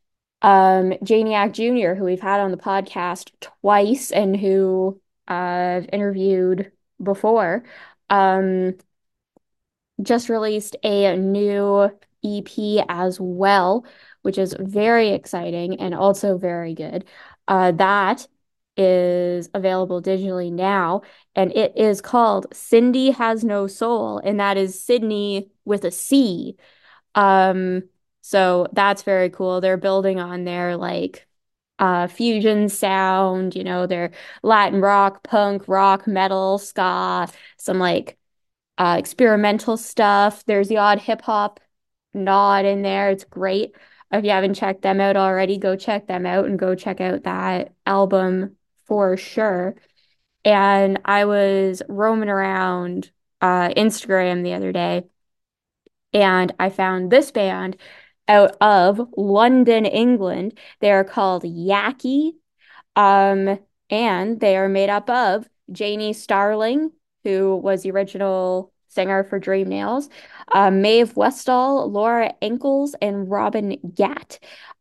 Janiac Jr., who we've had on the podcast twice and who I've interviewed before, um, just released a new EP as well, which is very exciting and also very good. That is available digitally now, and it is called Cindy Has No Soul, and that is Sydney with a C. Um, so that's very cool. They're building on their like fusion sound, their Latin rock, punk, rock, metal, ska, some like experimental stuff. There's the odd hip hop nod in there. It's great. If you haven't checked them out already, go check them out and go check out that album for sure. And I was roaming around Instagram the other day and I found this band out of London, England. They are called Yaki. Um, and they are made up of Janie Starling, who was the original singer for Dream Nails, Maeve Westall, Laura Ankles, and Robin Gatt.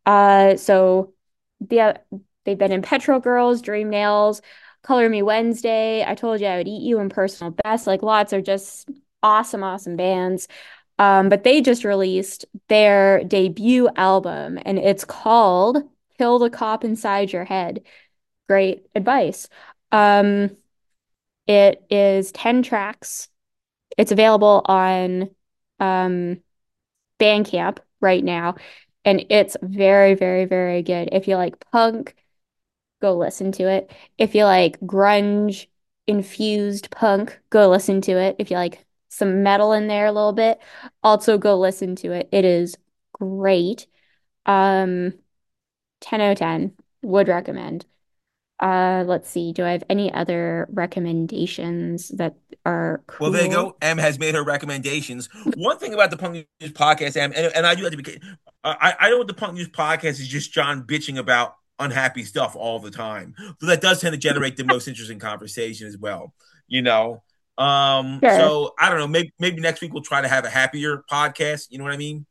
So the they've been in Petrol Girls, Dream Nails, Color Me Wednesday. I Told You I Would Eat You, and Personal Best. Like lots are just awesome, awesome bands. But they just released their debut album, and it's called Kill the Cop Inside Your Head. Great advice. Um, it is 10 tracks. It's available on um, Bandcamp right now, and it's very, very, very good. If you like punk, go listen to it. If you like grunge infused punk, go listen to it. If you like some metal in there a little bit, also go listen to it. It is great. Um, 10 out of 10. Would recommend. Let's see. Do I have any other recommendations that are Well, there you cool? go. M has made her recommendations. One thing about the Punk News podcast, M, and I do have to be, I know what the Punk News podcast is just John bitching about unhappy stuff all the time. So that does tend to generate the most interesting conversation as well. You know, Sure. so I don't know. Maybe next week we'll try to have a happier podcast. You know what I mean?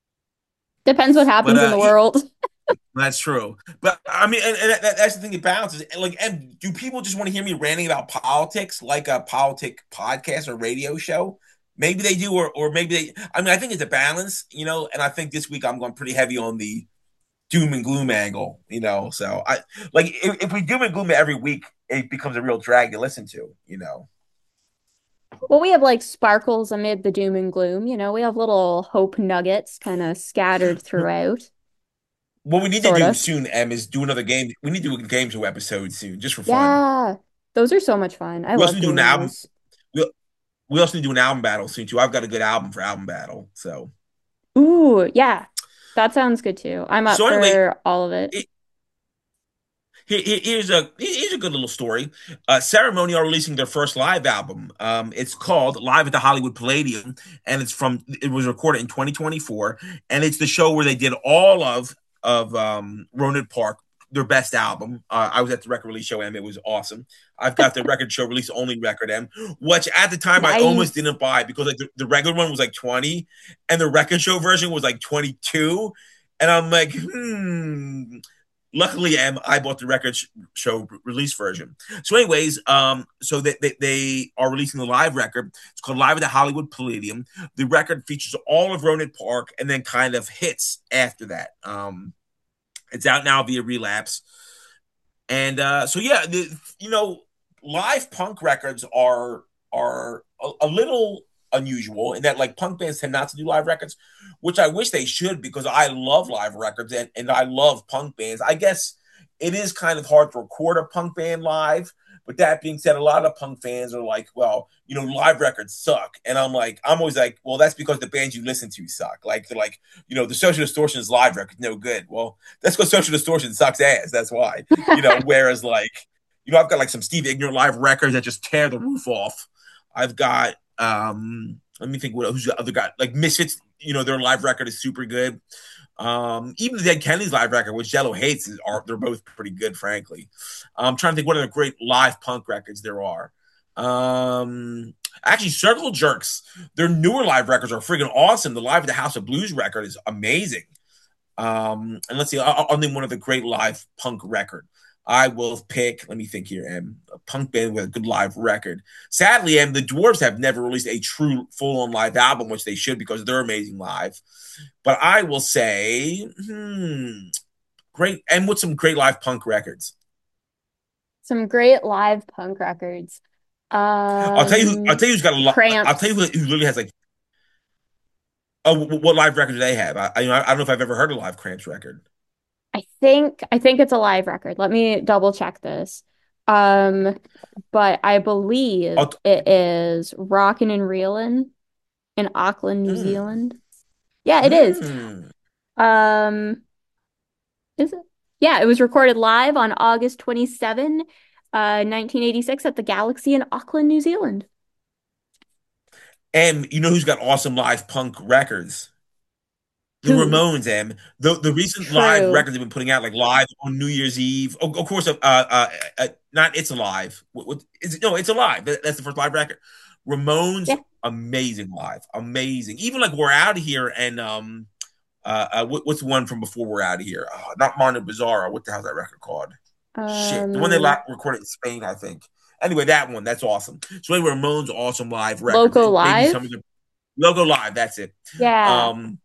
Depends what But happens in the world. that's true. But I mean, and that's the thing. It balances. Like, and do people just want to hear me ranting about politics, like a politic podcast or radio show? Maybe they do, or maybe they. I mean, I think it's a balance, you know. And I think this week I'm going pretty heavy on the doom and gloom angle, you know. So I like if we doom and gloom it every week, it becomes a real drag to listen to, you know. Well, we have like sparkles amid the doom and gloom. We have little hope nuggets kind of scattered throughout, What we need to sort do of. soon, Em, is do another game. We need to do a game show episode soon, just for fun. Yeah, those are so much fun. I We also love need to do an doing album. those. We, we also need to do an album battle soon too. I've got a good album for album battle. Ooh, yeah, that sounds good too. I'm up So anyway, for all of it. it, here's a good little story. Ceremony are releasing their first live album. It's called Live at the Hollywood Palladium, and it was recorded in 2024, and it's the show where they did all of Ronan Park, their best album. I was at the record release show, and it was awesome. I've got the record show release only record, M, which at the time I almost Nice. didn't buy because like the regular one was like 20, and the record show version was like 22, and I'm like, luckily I bought the record show release version. So anyways, so they are releasing the live record. It's called Live at the Hollywood Palladium. The record features all of Ronan Park and then kind of hits after that. It's out now via Relapse. And so yeah, live punk records are a little unusual in that like punk bands tend not to do live records, which I wish they should because I love live records and I love punk bands. I guess it is kind of hard to record a punk band live. But that being said, a lot of punk fans are like, well, live records suck. And I'm always like, well, that's because the bands you listen to suck. Like, they're like, the Social Distortion's live record, no good. Well, that's because Social Distortion sucks ass. That's why. Whereas like, I've got like some Steve Ignorant live records that just tear the roof off. I've got let me think who's the other guy? Like Misfits, their live record is super good. Even the Dead Kennedys live record, which Jello hates, they're both pretty good, frankly. I'm trying to think what other great live punk records there are. Actually, Circle Jerks, their newer live records are freaking awesome. The Live at the House of Blues record is amazing. And let's see, I'll name one of the great live punk record. I will pick, let me think here, a punk band with a good live record. Sadly, the Dwarves have never released a true full-on live album, which they should because they're amazing live. But I will say, great, and with some great live punk records. Some great live punk records. I'll tell you who's got a lot. I'll tell Cramps. you who really has like, oh, what live record do they have? I don't know if I've ever heard a live Cramps record. I think it's a live record. Let me double check this. Um, but I believe I'll, it is Rockin' and Reelin' in Auckland, New hmm, Zealand. Yeah, it is. hmm. Um, is it? Yeah, it was recorded live on August 27, 1986 at the Galaxy in Auckland, New Zealand. And you know who's got awesome live punk records? The Who? Ramones, the recent live True. records they've been putting out, like live on New Year's Eve. Of course, not It's Alive. What is it? No, It's Alive. That's the first live record. Ramones, Yeah. amazing live, amazing. Even like We're Out of Here and what's the one from before We're Out of Here? Oh, not Mondo Bizarro. What the hell's that record called? Shit, the one they Um, recorded in Spain, I think. Anyway, that one, that's awesome. So anyway, Ramones, awesome live records, Loco and maybe some of Live. the Logo Live. That's it. Yeah. Um,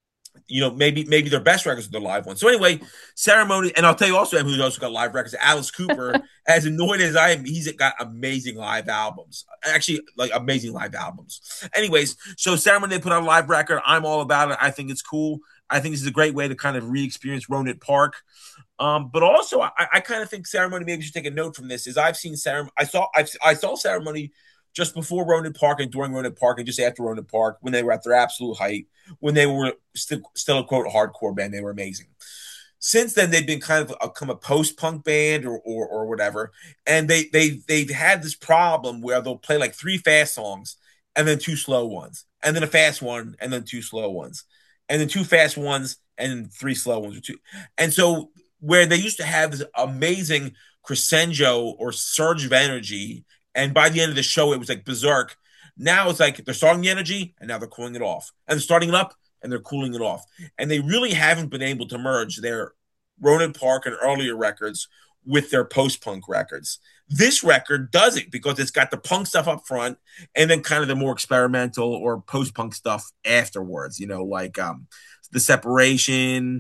maybe their best records are the live ones. So anyway, Ceremony, and I'll tell you also who's also got live records. Alice Cooper, as annoyed as I am, he's got amazing live albums. Actually, like amazing live albums. Anyways, so Ceremony they put out a live record. I'm all about it. I think it's cool. I think this is a great way to kind of re-experience Ronet Park. But also, I kind of think Ceremony maybe should take a note from this. Is I've seen Ceremony, I saw Ceremony just before Ronet Park and during Ronet Park and just after Ronet Park when they were at their absolute height, when they were still a quote hardcore band. They were amazing. Since then, they've been kind of become a post punk band or whatever, and they've had this problem where they'll play like three fast songs and then two slow ones, and then a fast one and then two slow ones, and then two fast ones and three slow ones or two, and so where they used to have this amazing crescendo or surge of energy, and by the end of the show it was like berserk. Now it's like they're starting the energy and now they're cooling it off, and they're starting it up and they're cooling it off, and they really haven't been able to merge their Ronan Park and earlier records with their post punk records. This record does it because it's got the punk stuff up front and then kind of the more experimental or post punk stuff afterwards, like the separation,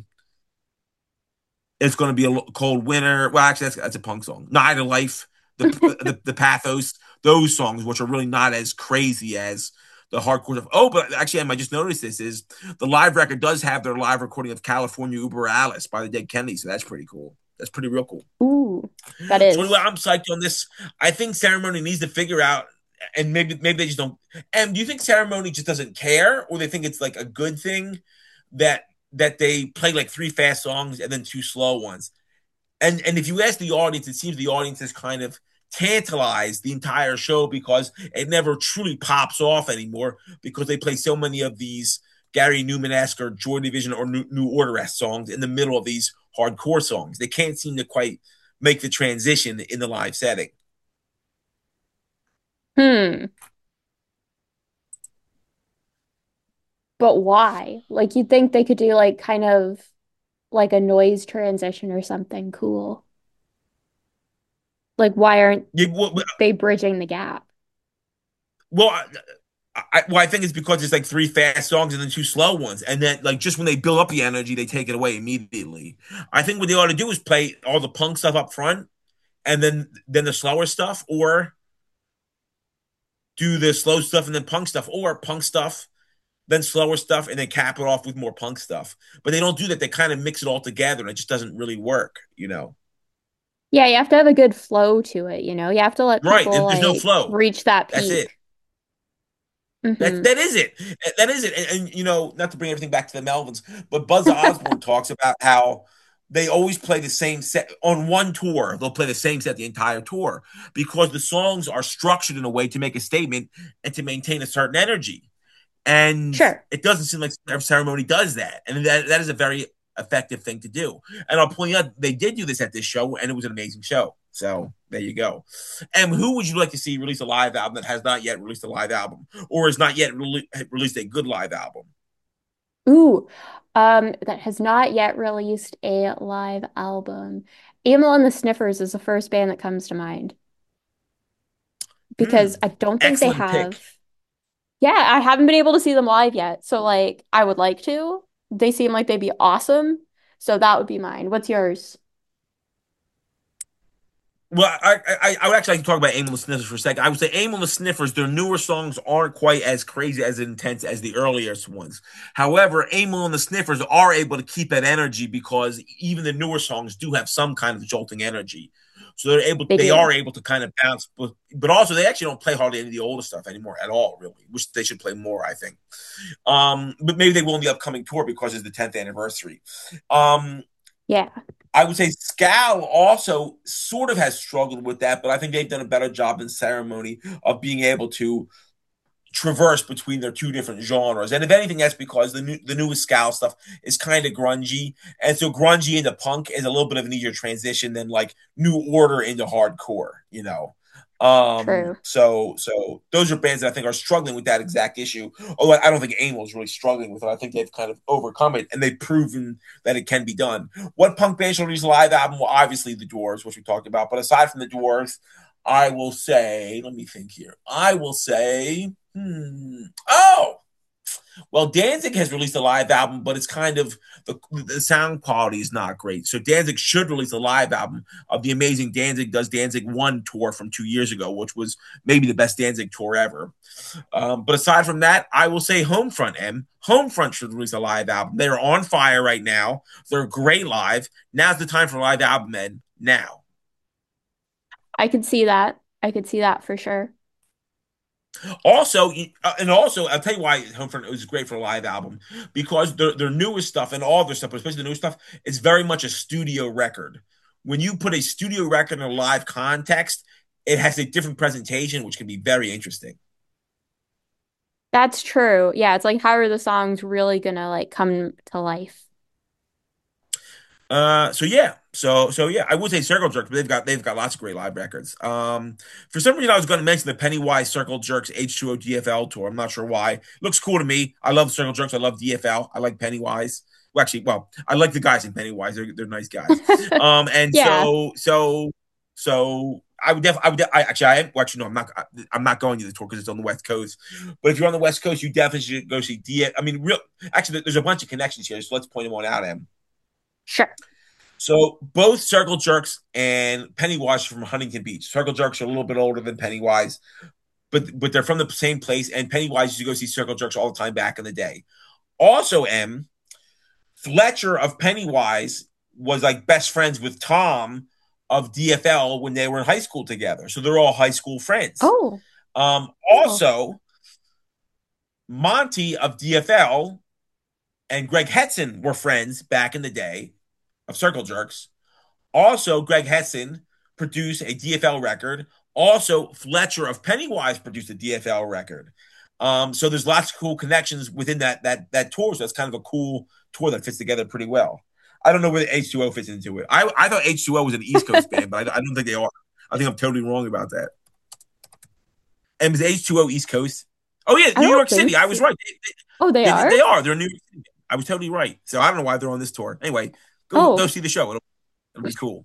it's going to be a cold winter. Well, actually, that's a punk song. Night of Life, the Pathos, those songs, which are really not as crazy as the hardcore stuff. Oh, but actually, I just noticed this is the live record does have their live recording of California Uber Alice by the Dead Kennedys, so that's pretty cool. That's pretty real cool. Ooh, that So anyway, is. I'm psyched on this. I think Ceremony needs to figure out, and maybe they just don't. And do you think Ceremony just doesn't care, or they think it's like a good thing that they play like three fast songs and then two slow ones? And if you ask the audience, it seems the audience is kind of tantalized the entire show because it never truly pops off anymore because they play so many of these Gary Newman-esque or Joy Division or New Order-esque songs in the middle of these hardcore songs. They can't seem to quite make the transition in the live setting. Hmm. But why? Like you'd think they could do like kind of like a noise transition or something cool. Like why aren't Yeah, they bridging the gap? well, I think it's because it's like three fast songs and then two slow ones, and then like just when they build up the energy, they take it away immediately. I think what they ought to do is play all the punk stuff up front, and then the slower stuff, or do the slow stuff and then punk stuff, or punk stuff then slower stuff, and then cap it off with more punk stuff. But they don't do that. They kind of mix it all together, and it just doesn't really work. Yeah, you have to have a good flow to it, you know? You have to let Right? people There's no like flow. reach that That's it. peak. That Hmm. that is it. That is it. And not to bring everything back to the Melvins, but Buzz Osborne talks about how they always play the same set on one tour. They'll play the same set the entire tour because the songs are structured in a way to make a statement and to maintain a certain energy. And Sure. it doesn't seem like Ceremony does that. And that is a very effective thing to do. And I'll point out they did do this at this show, and it was an amazing show. So there you go. And who would you like to see release a live album that has not yet released a live album, or has not yet released a good live album? Ooh, that has not yet released a live album. Emil and the Sniffers is the first band that comes to mind Hmm. because I don't think they Excellent have. pick. Yeah, I haven't been able to see them live yet. So like I would like to. They seem like they'd be awesome. So that would be mine. What's yours? Well, I would actually like to talk about Aim and the Sniffers for a second. I would say Aim and the Sniffers, their newer songs aren't quite as crazy, as intense as the earliest ones. However, Aim and the Sniffers are able to keep that energy because even the newer songs do have some kind of jolting energy. So They they do. are able to kind of bounce, but also they actually don't play hardly any of the older stuff anymore at all, really, which they should play more, I think. But maybe they will in the upcoming tour because it's the 10th anniversary. Um, Yeah. I would say Scal also sort of has struggled with that, but I think they've done a better job in Ceremony of being able to traverse between their two different genres. And if anything, that's because the newest Scal stuff is kind of grungy, and so grungy into punk is a little bit of an easier transition than like New Order into hardcore. True. So those are bands that I think are struggling with that exact issue. Although I don't think Aimel is really struggling with it. I think they've kind of overcome it and they've proven that it can be done. What punk band should release a live album? Well, obviously the Doors, which we talked about. But aside from the Doors, I will say, let me think here. I will say, oh, well, Danzig has released a live album, but it's kind of the sound quality is not great. So Danzig should release a live album of the amazing Danzig Does Danzig One tour from 2 years ago, which was maybe the best Danzig tour ever. But aside from that, I will say Homefront. Homefront should release a live album. They're on fire right now. They're great live. Now's the time for a live album, Ed. Now. I could see that. I could see that for sure. Also, and also, I'll tell you why Homefront was great for a live album because their newest stuff and all their stuff, but especially the newest stuff, is very much a studio record. When you put a studio record in a live context, it has a different presentation, which can be very interesting. That's true. Yeah, it's like how are the songs really gonna like come to life? So yeah, so yeah, I would say Circle Jerks, but they've got lots of great live records. For some reason I was going to mention the Pennywise Circle Jerks H2O DFL tour. I'm not sure why. It looks cool to me. I love Circle Jerks. I love DFL. I like Pennywise. Well, actually, I like the guys in Pennywise. They're nice guys. And Yeah, so I actually, well, actually, no, I'm not going to the tour because it's on the West Coast. But if you're on the West Coast, you definitely should go see DF. I mean, actually, there's a bunch of connections here, so let's point them on out, Em. sure. So both Circle Jerks and Pennywise are from Huntington Beach. Circle Jerks are a little bit older than Pennywise, but they're from the same place. And Pennywise used to go see Circle Jerks all the time back in the day. Also, M. Fletcher of Pennywise was like best friends with Tom of DFL when they were in high school together. So they're all high school friends. Oh, cool. Also, Monty of DFL and Greg Hetson were friends back in the day of Circle Jerks. Also, Greg Hesson produced a DFL record. Also, Fletcher of Pennywise produced a DFL record. So there's lots of cool connections within that tour. So that's kind of a cool tour that fits together pretty well. I don't know where H2O fits into it. I thought H2O was an East Coast band, but I don't think they are. I think I'm totally wrong about that. And is H2O East Coast? Oh yeah, I New don't York think City. I was so. right. Oh, they They, are? they are. They're New York City. I was totally right. So I don't know why they're on this tour. Anyway, go Oh, see the show. It'll be cool.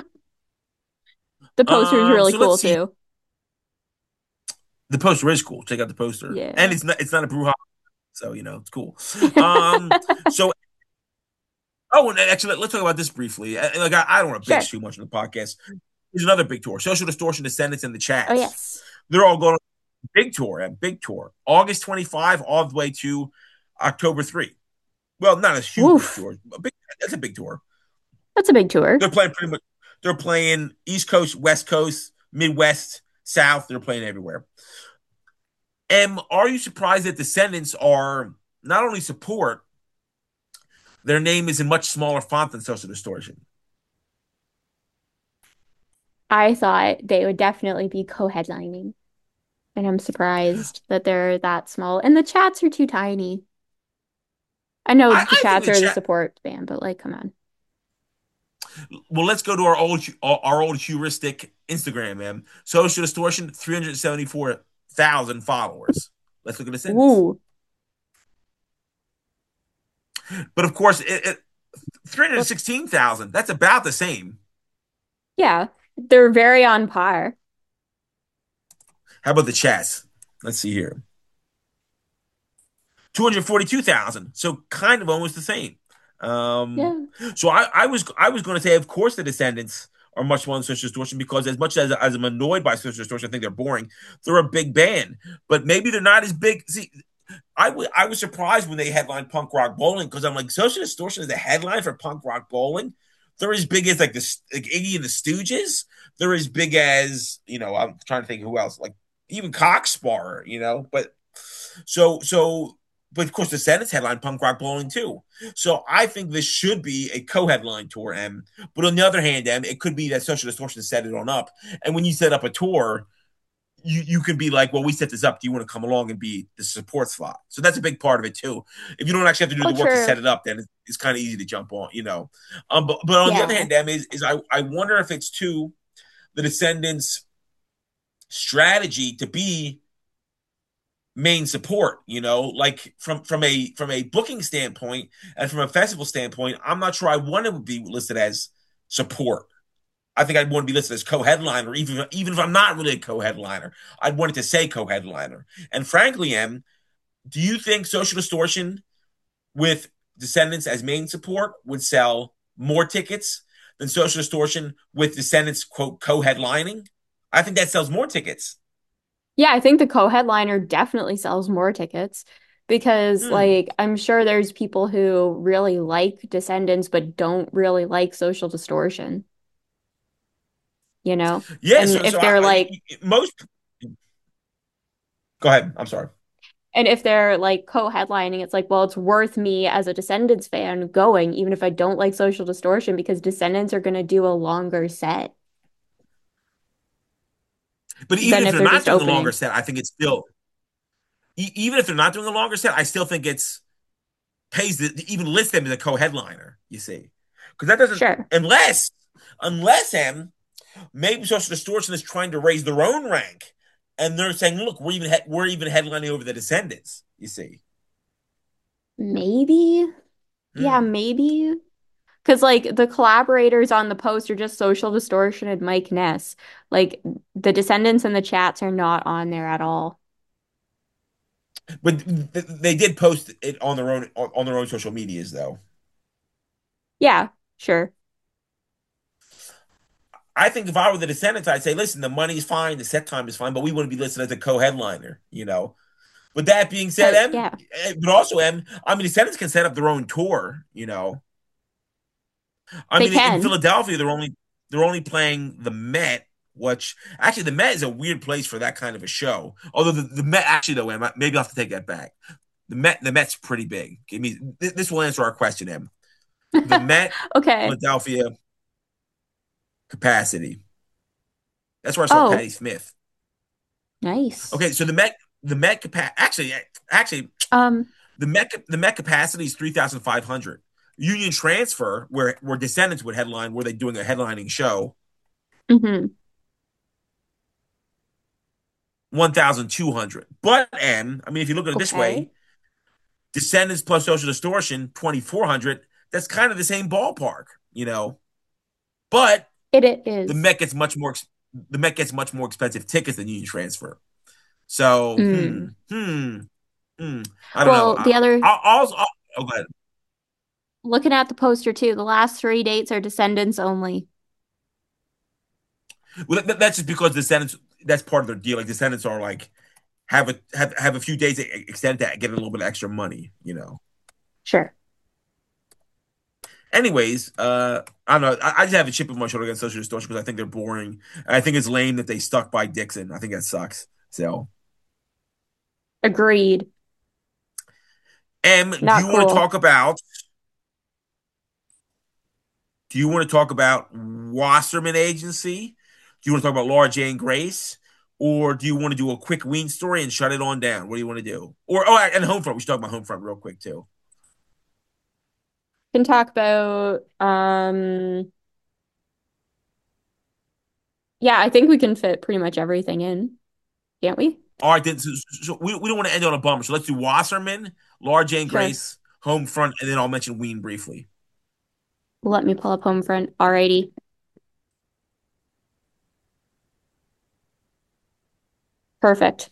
the poster is really So cool let's see. too. The poster is cool. Check out the poster, and Yeah. it's not a brouhaha, so it's cool. Um, so and actually, let's talk about this briefly. Like I don't want to bitch Sure. too much on the podcast. There's another big tour. Social Distortion, Descendants, and the Oh, Chats. yes. They're all going on a big tour, August 25 all the way to October 3. Well, not a huge Woof. tour. That's a big tour. That's a big tour. They're playing pretty much. They're playing East Coast, West Coast, Midwest, South. They're playing everywhere. And are you surprised that Descendants are not only support, their name is in much smaller font than Social Distortion? I thought they would definitely be co-headlining, and I'm surprised that they're that small. And the chats are too tiny. I know the I think chats the are the chat. support band, but like, come on. Well, let's go to our old heuristic Instagram, man. Social Distortion, 374,000 followers. Let's look at Descendants. Ooh. But of course, Well, 316,000. That's about the same. yeah, they're very on par. How about the chats? Let's see here. 242,000. So kind of almost the same. Um, Yeah. so I was going to say, of course, the Descendants are much more than Social Distortion because as much as I'm annoyed by Social Distortion, I think they're boring. They're a big band, but maybe they're not as big. See, I was surprised when they headlined Punk Rock Bowling because I'm like, Social Distortion is a headline for Punk Rock Bowling. They're as big as like Iggy and the Stooges. They're as big as I'm trying to think who else, like even Cockspar, But so but of course the Senate's headline Punk Rock Bowling too. So I think this should be a co-headline tour, M. But on the other hand, M, it could be that Social Distortion set it on up. And when you set up a tour, you can be like, well, we set this up. Do you want to come along and be the support slot? So that's a big part of it too. If you don't actually have to do Oh, the work to set true. it up, then it's kind of easy to jump on. But on the other Yeah. hand, M is I wonder if it's too the Descendants strategy to be main support, like from a booking standpoint and from a festival standpoint. I'm not sure I want to be listed as support. I think I'd want to be listed as co-headliner, even if I'm not really a co-headliner. I'd want it to say co-headliner. And frankly, do you think Social Distortion with Descendants as main support would sell more tickets than Social Distortion with Descendants quote co-headlining? I think that sells more tickets. Yeah, I think the co-headliner definitely sells more tickets because Hmm. like I'm sure there's people who really like Descendants but don't really like Social Distortion, you know? Yeah. And So if so they're like most. Go ahead. I'm sorry. and if they're like co-headlining, it's like, well, it's worth me as a Descendants fan going, even if I don't like Social Distortion, because Descendants are going to do a longer set But even than if if they're they're not just doing a longer opening. set, I think it's still even if they're not doing a longer set, I still think it's pays to even list them as a co-headliner. You see, because that doesn't Sure. unless maybe Social Distortion is trying to raise their own rank, and they're saying, "Look, we're even headlining over the Descendants." You see, Maybe. Yeah, hmm. maybe. Because like the collaborators on the post are just Social Distortion and Mike Ness. Like the Descendants and the chats are not on there at all. But they did post it on their own social medias, though. Yeah, sure. I think if I were the Descendants, I'd say, "Listen, the money's fine, the set time is fine, but we want to be listed as a co-headliner." With that being said, But yeah, but also I mean, the Descendants can set up their own tour. I they mean, in can. Philadelphia, they're only playing the Met, which actually the Met is a weird place for that kind of a show. Although the Met actually though, Em, maybe I'll have to take that back. The Met's pretty big. Give me this will answer our question, Em. The Met, Okay. Philadelphia capacity. That's where I saw Oh, Patti Smith. nice. Okay, so the Met capacity actually Um, the Met capacity is 3,500. Union Transfer, where Descendants would headline, were they doing a headlining show, mhm. 1,200. But I mean, if you look at it this Okay. way, Descendants plus Social Distortion, 2,400. That's kind of the same ballpark. But It the is. Met gets much more. The Met gets much more expensive tickets than Union Transfer. So, Mm. I don't know. Well, the other Oh, go ahead. looking at the poster too, the last three dates are Descendants only. Well, that's just because Descendants. That's part of their deal. Like Descendants are like have a few days extended to get a little bit of extra money. Sure. Anyways, I don't know. I just have a chip on my shoulder against Social Distortion because I think they're boring. And I think it's lame that they stuck by Dixon. I think that sucks. So, Agreed. do Not you want to cool. talk about? Do you want to talk about Wasserman Agency? Do you want to talk about Laura Jane Grace? Or do you want to do a quick Ween story and shut it on down? What do you want to do? And Homefront. We should talk about Homefront real quick too. Can talk about yeah, I think we can fit pretty much everything in, can't we? All right, then. So we don't want to end on a bummer. So let's do Wasserman, Laura Jane Sure. Grace, Homefront, and then I'll mention Ween briefly. Let me pull up Homefront. Alrighty. Perfect.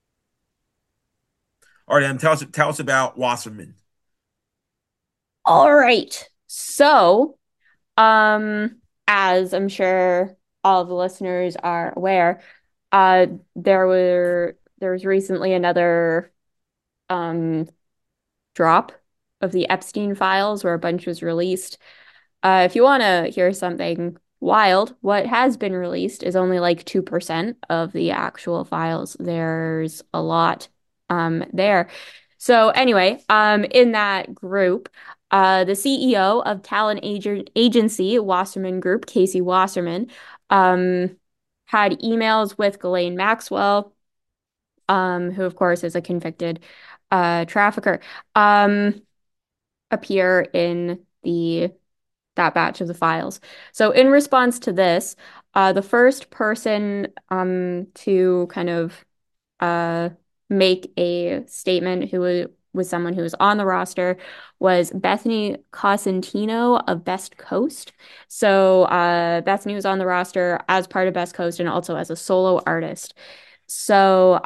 All right, Em, tell us about Wasserman. All right. So, as I'm sure all of the listeners are aware, uh, there was recently another um drop of the Epstein files where a bunch was released. If you want to hear something wild, what has been released is only like 2% of the actual files. There's a lot there. So anyway, in that group, the CEO of talent agency Wasserman Group, Casey Wasserman, um, had emails with Ghislaine Maxwell, who of course is a convicted trafficker, um, appear in the that batch of the files. So in response to this, The first person to kind of uh, make a statement was someone who was on the roster was Bethany Cosentino of Best Coast. So Bethany was on the roster as part of Best Coast and also as a solo artist. So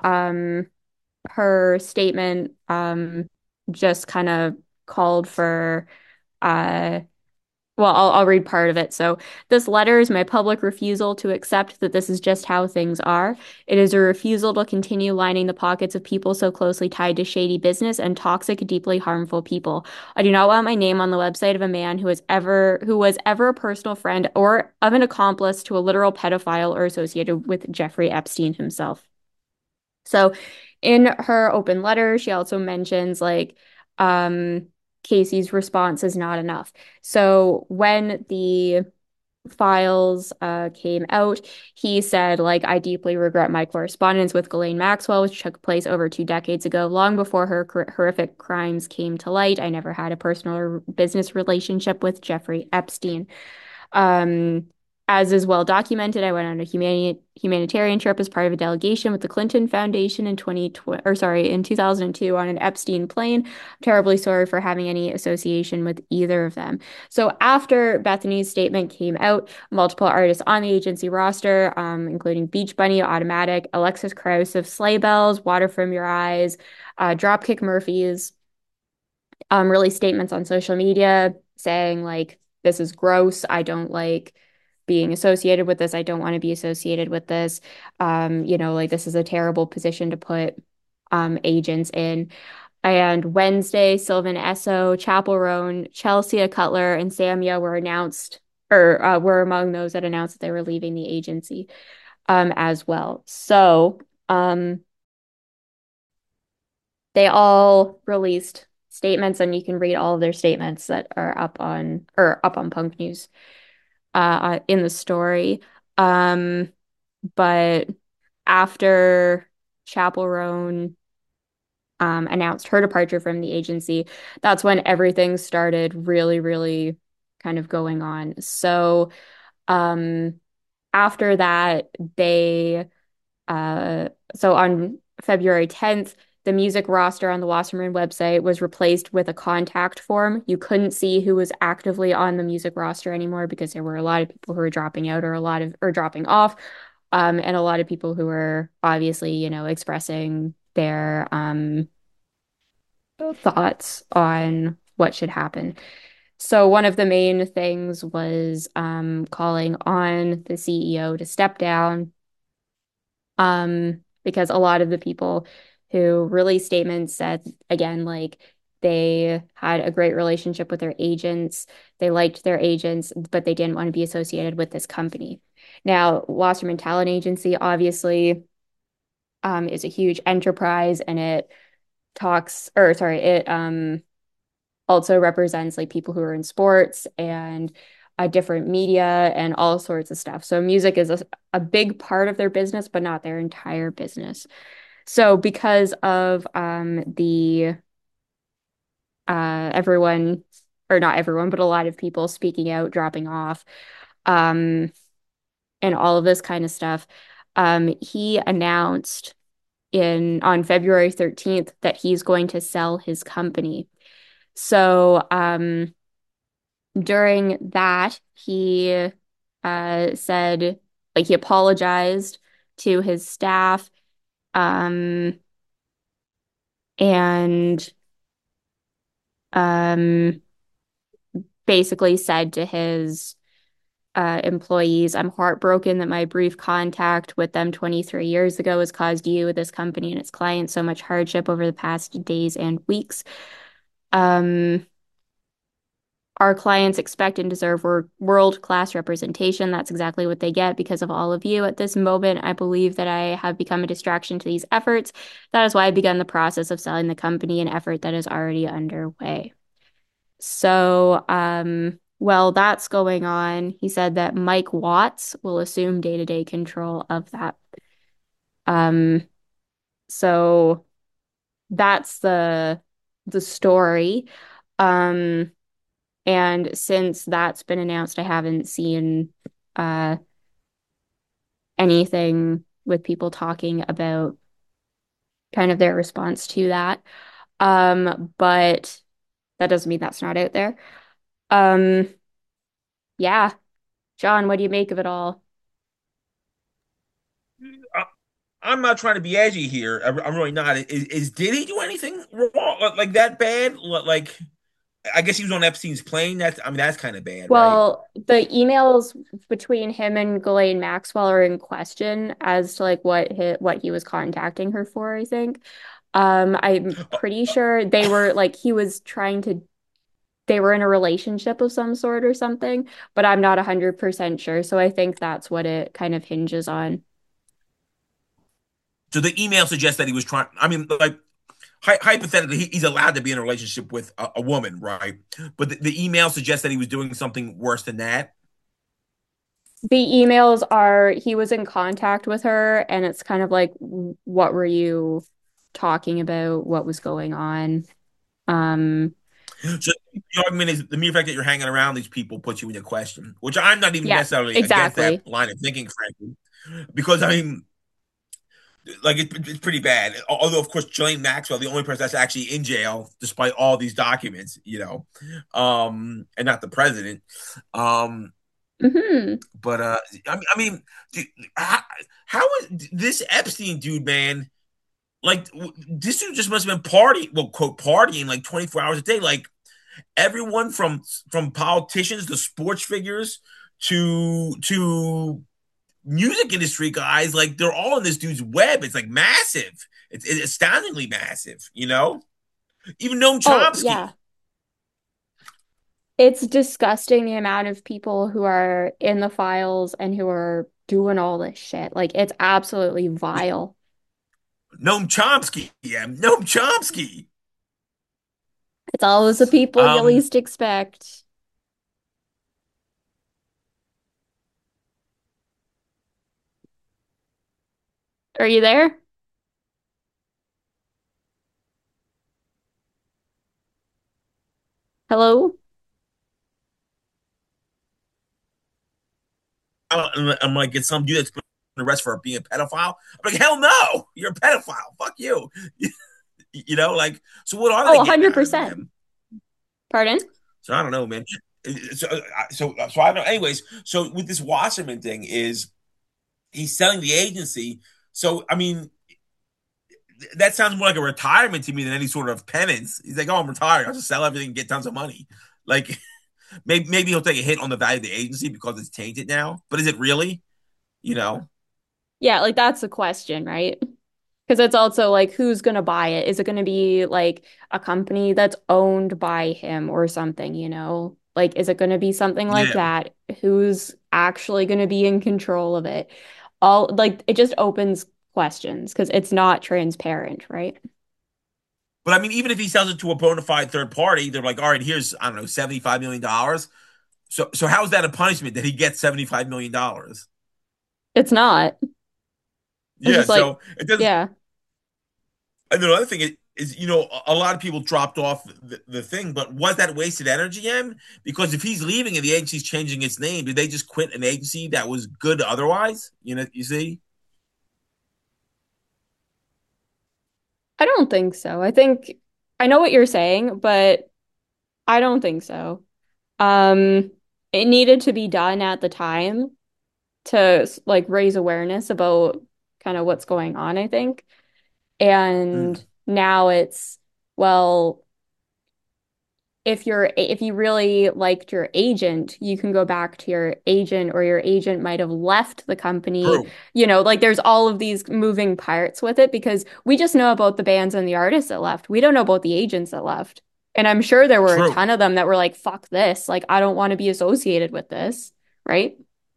her statement just kind of called for uh, well, I'll read part of it. So, this letter is my public refusal to accept that this is just how things are. It is a refusal to continue lining the pockets of people so closely tied to shady business and toxic, deeply harmful people. I do not want my name on the website of a man who was ever a personal friend or of an accomplice to a literal pedophile or associated with Jeffrey Epstein himself. So in her open letter, she also mentions like um Casey's response is not enough. So when the files came out, he said, like, I deeply regret my correspondence with Ghislaine Maxwell, which took place over 2 decades ago, long before her horrific crimes came to light. I never had a personal or business relationship with Jeffrey Epstein. Um, as is well documented, I went on a humanitarian trip as part of a delegation with the Clinton Foundation in 2020, or sorry, in 2002 on an Epstein plane. I'm terribly sorry for having any association with either of them. So after Bethany's statement came out, multiple artists on the agency roster, including Beach Bunny, Automatic, Alexis Krauss of Sleigh Bells, Water From Your Eyes, Dropkick Murphys, released statements on social media saying like this is gross. I don't like being associated with this. I don't want to be associated with this. Like this is a terrible position to put agents in. And Wednesday, Sylvan Esso, Chappell Roan, Chelsea Cutler, and Samia were announced or were among those that announced that they were leaving the agency as well. So they all released statements, and you can read all of their statements that are up on Punk News in the story. Um, but after Chappell Roan announced her departure from the agency, that's when everything started really, really kind of going on. So um, after that, uh, so on February 10th, the music roster on the Wasserman website was replaced with a contact form. You couldn't see who was actively on the music roster anymore because there were a lot of people who were dropping out or dropping off, and a lot of people who were obviously, expressing their thoughts on what should happen. So one of the main things was calling on the CEO to step down because a lot of the people who released statements said, again, like they had a great relationship with their agents, they liked their agents, but they didn't want to be associated with this company. Now, Wasserman Talent Agency obviously is a huge enterprise, and it also represents like people who are in sports and different media and all sorts of stuff. So music is a big part of their business, but not their entire business. So because of the everyone, or not everyone, but a lot of people speaking out, dropping off, um, and all of this kind of stuff, he announced in on February 13th that he's going to sell his company. So during that, he said, like, he apologized to his staff, um, and um, basically said to his employees, I'm heartbroken that my brief contact with them 23 years ago has caused you, this company, and its clients so much hardship over the past days and weeks. Um, Our clients expect and deserve world-class representation. That's exactly what they get because of all of you. At this moment, I believe that I have become a distraction to these efforts. That is why I begun the process of selling the company, an effort that is already underway. So, while that's going on, he said that Mike Watts will assume day-to-day control of that. Um, so that's the story. Um, And since that's been announced, I haven't seen anything with people talking about kind of their response to that. But that doesn't mean that's not out there. Um, yeah. John, what do you make of it all? I, I'm not trying to be edgy here. I'm really not. Did he do anything wrong like that bad? Like I guess he was on Epstein's plane. That's kind of bad, right? Well, the emails between him and Ghislaine Maxwell are in question as to like what he was contacting her for, I think. I'm pretty sure he was trying to they were in a relationship of some sort or something, but I'm not 100% sure. So I think that's what it kind of hinges on. So the email suggests that he was trying. I mean, like hypothetically, he's allowed to be in a relationship with a woman, right? But the email suggests that he was doing something worse than that. The emails are he was in contact with her, and it's kind of like, what were you talking about? What was going on? Um, So the argument is the mere fact that you're hanging around these people puts you in a question, which I'm not even yeah, necessarily against that exactly. line of thinking, frankly, because I mean, like it's pretty bad. Although, of course, Ghislaine Maxwell, the only person that's actually in jail, despite all these documents, and not the president. Um, Hmm. but I mean, dude, how is this Epstein dude, man? Like this dude just must have been partying, well, quote partying like 24 hours a day. Like everyone from politicians to sports figures to music industry guys, like they're all in this dude's web. It's like massive. It's astoundingly massive. Even Noam Oh, Chomsky. yeah. It's disgusting the amount of people who are in the files and who are doing all this shit. Like, it's absolutely vile. Noam Chomsky. Yeah, Noam Chomsky. It's always the people you Um, least expect. Are you there? Hello? I'm like, it's some dude that's been arrested for being a pedophile. I'm like, hell no, you're a pedophile. Fuck you. Like, so what are Oh, they getting out of 100%. him? Pardon? So I don't know, man. So I don't know. Anyways, so with this Wasserman thing is he's selling the agency. So I mean, that sounds more like a retirement to me than any sort of penance. He's like, oh, I'm retired. I'll just sell everything and get tons of money. Like maybe he'll take a hit on the value of the agency because it's tainted now. But is it really? You know? Yeah, like that's the question, right? Because it's also like, who's going to buy it? Is it going to be like a company that's owned by him or something, you know? Like, is it going to be something like Yeah. that? Who's actually going to be in control of it? All like it just opens questions because it's not transparent, right? But I mean, even if he sells it to a bona fide third party, they're like, all right, here's I don't know, $75 million. So how is that a punishment that he gets $75 million? It's not. It's Yeah. just like, So it doesn't. yeah. And the other thing is, a lot of people dropped off the thing, but was that wasted energy, Em? Because if he's leaving and the agency's changing its name, did they just quit an agency that was good otherwise? You see? I don't think so. I think I know what you're saying, but I don't think so. Um, it needed to be done at the time to like raise awareness about kind of what's going on, I think. And Mm. now it's, well, if you really liked your agent, you can go back to your agent, or your agent might have left the company. True. You know, like there's all of these moving parts with it because we just know about the bands and the artists that left. We don't know about the agents that left. And I'm sure there were a True. ton of them that were like, fuck this. Like, I don't want to be associated with this, right?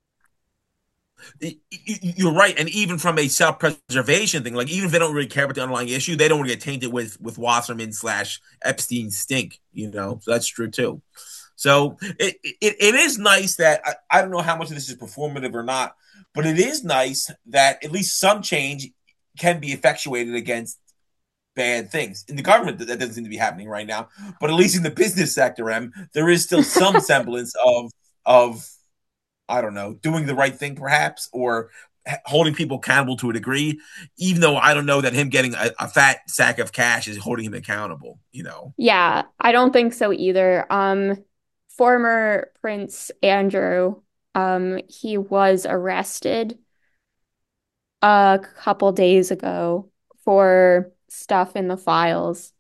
You're right, and even from a self-preservation thing, like even if they don't really care about the underlying issue, they don't want to get tainted with Wasserman slash Epstein stink. So that's true too. So it is nice that I don't know how much of this is performative or not, but it is nice that at least some change can be effectuated against bad things in the government. That doesn't seem to be happening right now, but at least in the business sector, there is still some semblance of I don't know, doing the right thing perhaps, or holding people accountable to a degree, even though I don't know that him getting a fat sack of cash is holding him accountable, you know. Yeah, I don't think so either. Former Prince Andrew, he was arrested a couple days ago for stuff in the files.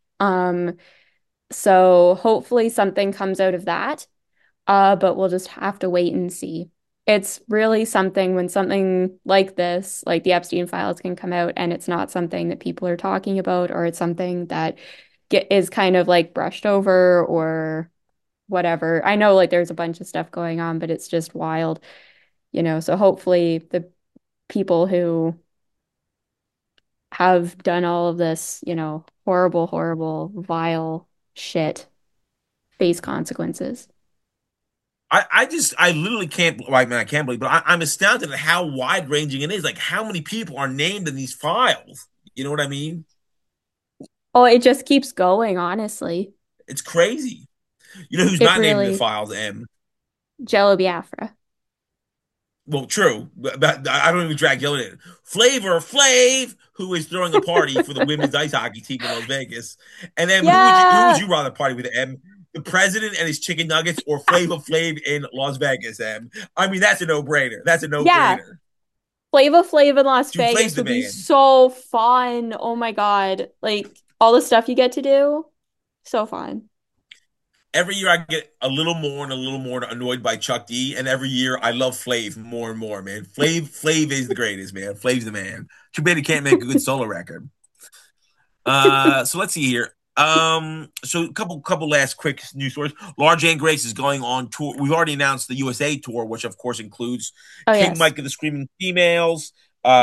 So hopefully something comes out of that. But we'll just have to wait and see. It's really something when something like this, like the Epstein files, can come out and it's not something that people are talking about, or it's something that is kind of like brushed over or whatever. I know like there's a bunch of stuff going on, but it's just wild, So hopefully the people who have done all of this, horrible, horrible, vile shit face consequences. I literally can't, well, I mean, I can't believe, but I'm astounded at how wide ranging it is. Like, how many people are named in these files? You know what I mean? Oh, it just keeps going, honestly. It's crazy. You know who's It not named in the really, files, M? Jello Biafra. Well, true, but I don't even drag Gillian in. Flavor Flav, who is throwing a party for the women's ice hockey team in Las Vegas. And then who would you Yeah. rather party with, M? The president and his chicken nuggets, or Flavor Flav in Las Vegas, M? I mean, that's a no-brainer. That's a Yeah. no-brainer. Flava Flav in Las Dude, Flav's Vegas the would be man. so fun. Oh my God. Like all the stuff you get to do. So fun. Every year I get a little more and a little more annoyed by Chuck D, and every year I love Flav more and more, man. Flav is the greatest, man. Flav's the man. Too bad he can't make a good solo record. So let's see here. So a couple last quick news stories. Laura Jane Grace is going on tour. We've already announced the USA tour, which of course includes Oh King yes. Mike of the Screaming Females,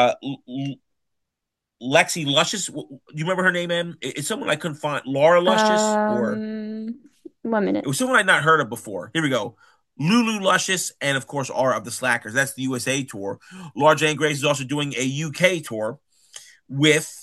Lexi Luscious. Do you remember her name, man? It's someone I couldn't find. Laura Luscious, or Um, 1 minute. it was someone I'd not heard of before. Here we go. Lulu Luscious, and of course, Aura of the Slackers. That's the USA tour. Laura Jane Grace is also doing a UK tour with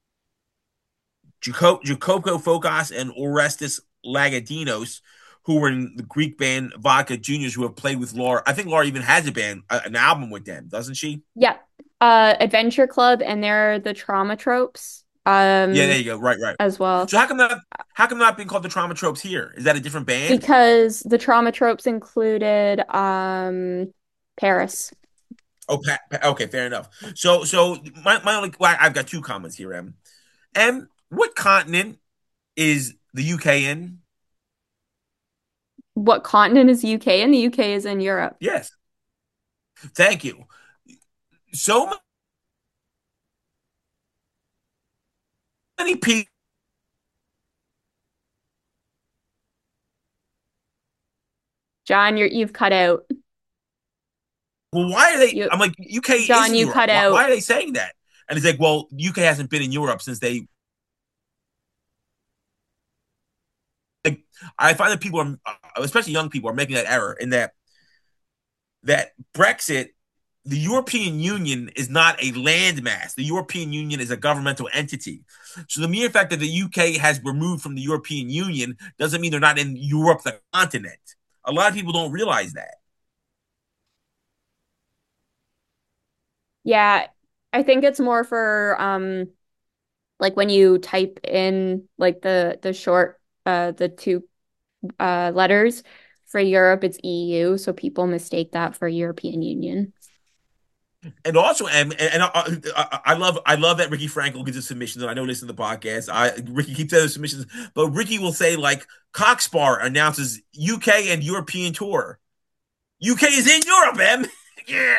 Jacopo Focas and Orestes Lagadinos, who were in the Greek band Vodka Juniors, who have played with Laura. I think Laura even has a band, an album with them, doesn't she? Yeah. Adventure Club and they're the trauma tropes. Yeah, there you go. Right, right. As well. So how come not being called the Trauma Tropes here? Is that a different band? Because the trauma tropes included Paris. Oh, okay, fair enough. So my only, well, I've got two comments here, M. M, what continent is the UK in? What continent is UK? And the UK is in Europe. Yes, thank you. So many people. John, you've cut out. Well, why are they? You I'm like, UK is John, in you Europe. cut Why out. are they saying that? And he's like, well, UK hasn't been in Europe since they. Like, I find that people are, especially young people, are making that error in that Brexit, the European Union is not a landmass. The European Union is a governmental entity. So the mere fact that the UK has removed from the European Union doesn't mean they're not in Europe, the continent. A lot of people don't realize that. Yeah, I think it's more for like when you type in like the short the two letters for Europe, it's EU, so people mistake that for European Union. And also, I love that Ricky Frankel gives us submissions, and I know this in the podcast. Ricky keeps other submissions, but Ricky will say like Coxbar announces UK and European tour. UK is in Europe, M. Yeah.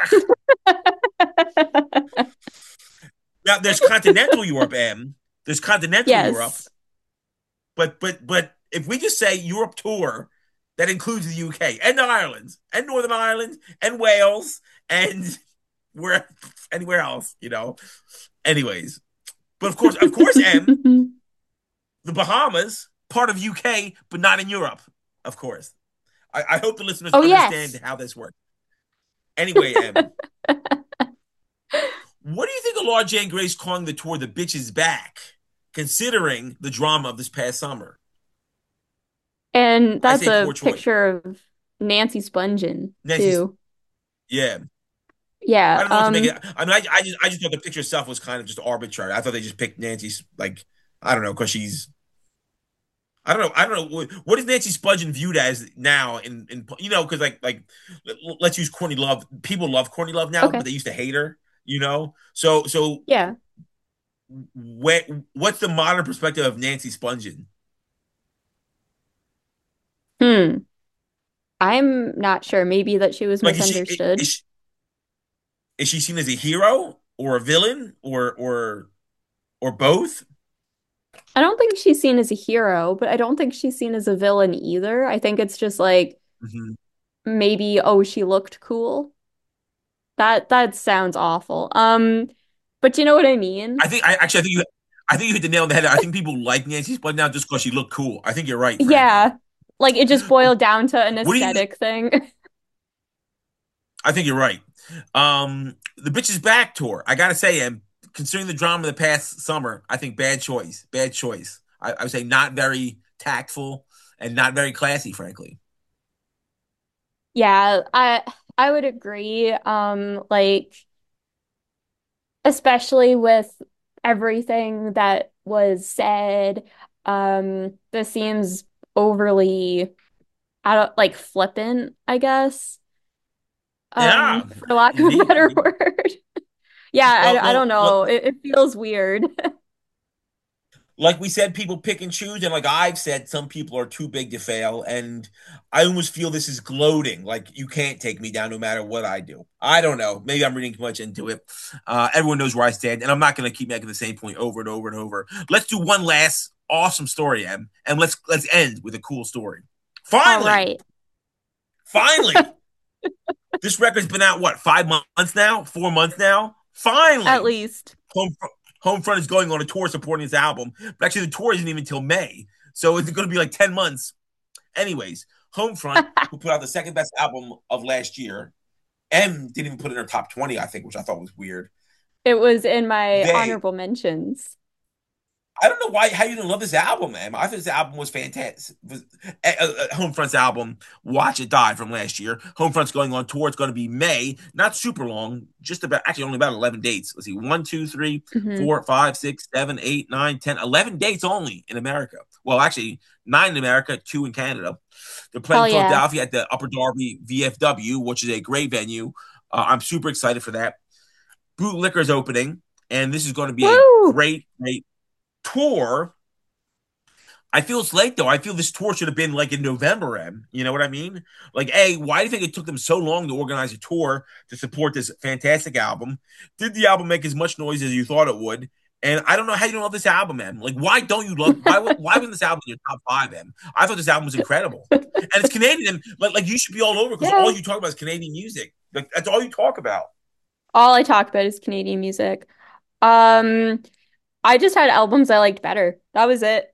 Now there's continental Europe, M. There's continental Europe, Yes. but if we just say Europe tour, that includes the UK and Ireland and Northern Ireland and Wales and where anywhere else, you know. Anyways, but of course, M, the Bahamas, part of UK, but not in Europe, of course. I hope the listeners Oh understand yes. how this works. Anyway, M, what do you think of Laura Jane Grace calling the tour "The Bitch Is Back," considering the drama of this past summer? And I that's say poor a choice. picture of Nancy Spungen Nancy's, too. yeah, I Yeah. don't know what to make it. I mean, I just thought the picture itself was kind of just arbitrary. I thought they just picked Nancy's like I don't know because she's I don't know what is Nancy Spudgeon viewed as now in because let's use Courtney Love. People love Courtney Love now, but Okay. they used to hate her. So Yeah. what's the modern perspective of Nancy Spudgeon? Hmm. I'm not sure. Maybe that she was Like misunderstood. is she seen as a hero or a villain or both? I don't think she's seen as a hero, but I don't think she's seen as a villain either. I think it's just like Mhm. maybe, oh, she looked cool. That sounds awful. But you know what I mean? I think you hit the nail on the head. I think people like Nancy Spudgeon now just because she looked cool. I think you're right, frankly. Yeah. Like it just boiled down to an What do you? aesthetic thing. I think you're right. The Bitches Back tour. I gotta say, and considering the drama of the past summer, I think bad choice. Bad choice. I would say not very tactful and not very classy, frankly. Yeah, I would agree. Like especially with everything that was said, this seems overly I don't like flippant, I guess. Yeah, For lack of a better indeed. word. Yeah, Well, I don't well, know. It feels weird. like we said, people pick and choose, and like I've said, some people are too big to fail. And I almost feel this is gloating. Like you can't take me down no matter what I do. I don't know. Maybe I'm reading too much into it. Everyone knows where I stand, and I'm not going to keep making the same point over and over and over. Let's do one last awesome story, Em, and let's end with a cool story. All Finally, right. finally, this record's been out what 5 months now, 4 months now. At Finally, least. home Homefront is going on a tour supporting this album, but actually the tour isn't even until May, so it's going to be like 10 months. Anyways, Homefront, who put out the second best album of last year, M didn't even put it in her top 20, I think, which I thought was weird. It was in my They honorable mentions. I don't know why how you didn't love this album, man. I thought this album was fantastic. Homefront's album, Watch It Die from last year. Homefront's going on tour. It's going to be May, not super long, just about actually only about 11 dates. Let's see, one, two, three, Hmm. 4, 5, 6, 7, 8, 9, 10, 11 dates only in America. Well, actually, 9 in America, 2 in Canada. They're playing Hell yeah. Philadelphia at the Upper Darby VFW, which is a great venue. I'm super excited for that. Bootlicker's opening, and this is going to be a Woo! great tour. I feel it's late though. I feel this tour should have been like in November, M. You know what I mean? Like, A, why do you think it took them so long to organize a tour to support this fantastic album? Did the album make as much noise as you thought it would? And I don't know how you don't love this album, M. Like, why don't you love? Why wasn't this album in your top five, M? I thought this album was incredible, and it's Canadian. Like you should be all over because Yeah. all you talk about is Canadian music. Like that's all you talk about. All I talk about is Canadian music. Um, I just had albums I liked better. That was it.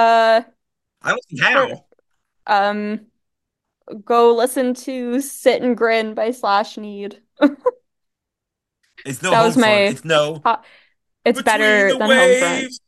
I don't see For how. um, go listen to Sit and Grin by Slash Need. It's no That was home front. my It's no top. It's between better the than Homefront. waves.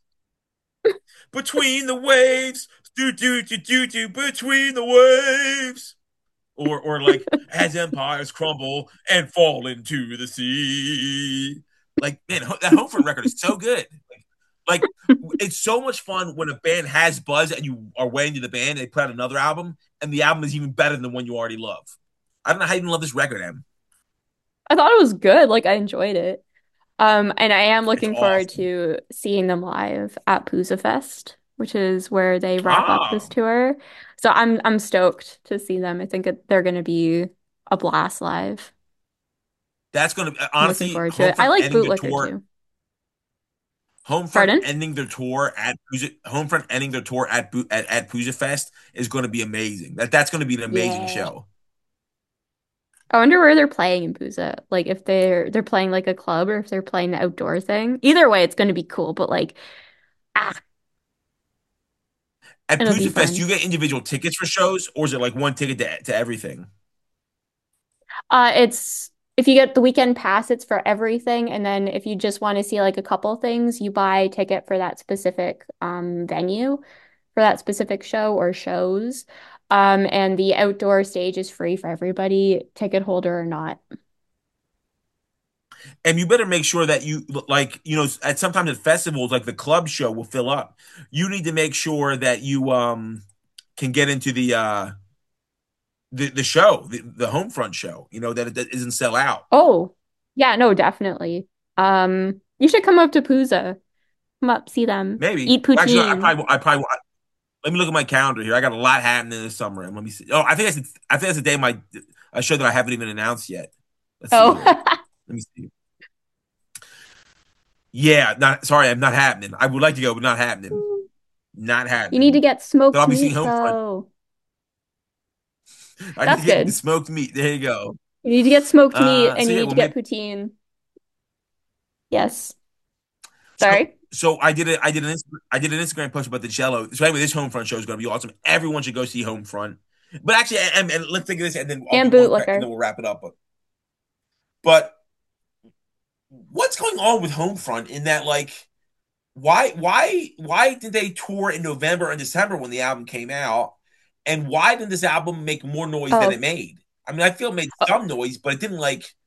Between the waves, do between the waves, or like as empires crumble and fall into the sea. Like man, that Homefront record is so good. Like it's so much fun when a band has buzz and you are way into the band. And they put out another album, and the album is even better than the one you already love. I don't know how you even love this record, Em. I thought it was good. Like I enjoyed it. And I am It's looking forward awesome. to seeing them live at Poozah Fest, which is where they wrap up this Ah, tour. So I'm stoked to see them. I think they're going to be a blast live. that's gonna I'm looking honestly forward to it. I Homefront like ending the Bootlicker tour. too. Homefront Pardon? ending their tour at Homefront ending their tour at Puja Fest is going to be amazing. That's going to be an amazing Yeah. show. I wonder where they're playing in Poozah. Like if they're playing like a club or if they're playing the outdoor thing. Either way, it's going to be cool, but like ah, At it'll be Puja Fest, do fun. you get individual tickets for shows, or is it like one ticket to everything? It's if you get the weekend pass, it's for everything, and then if you just want to see like a couple things, you buy a ticket for that specific venue for that specific show or shows. And the outdoor stage is free for everybody, ticket holder or not. And you better make sure that you like, at sometimes at festivals, like the club show will fill up. You need to make sure that you can get into the show, the home front show, that isn't sell out. Oh, yeah, no, definitely. You should come up to Pooza. Come up, see them, Maybe. eat Actually, poutine. let me look at my calendar here. I got a lot happening this summer. And let me see. Oh, I think that's the day my a show that I haven't even announced yet. Let's see Oh, here. Let me see. Yeah, not sorry, I'm not happening. I would like to go, but not happening. Not you need to happening. get But smoked I'll be seeing meat home front. though. I need to That's get the good. smoked meat. There you go. You need to get smoked meat and So you yeah, need to well get maybe poutine. Yes. so Sorry. so I did an Instagram post about the Jello. So anyway, this home front show is going to be awesome. Everyone should go see home front. But actually, and let's think of this, and then I'll do And one, and then bootlicker. we'll wrap it up. But what's going on with Homefront in that, like, why did they tour in November and December when the album came out, and why did this album make more noise than it Oh, made? I mean, I feel it made oh, some noise, but it didn't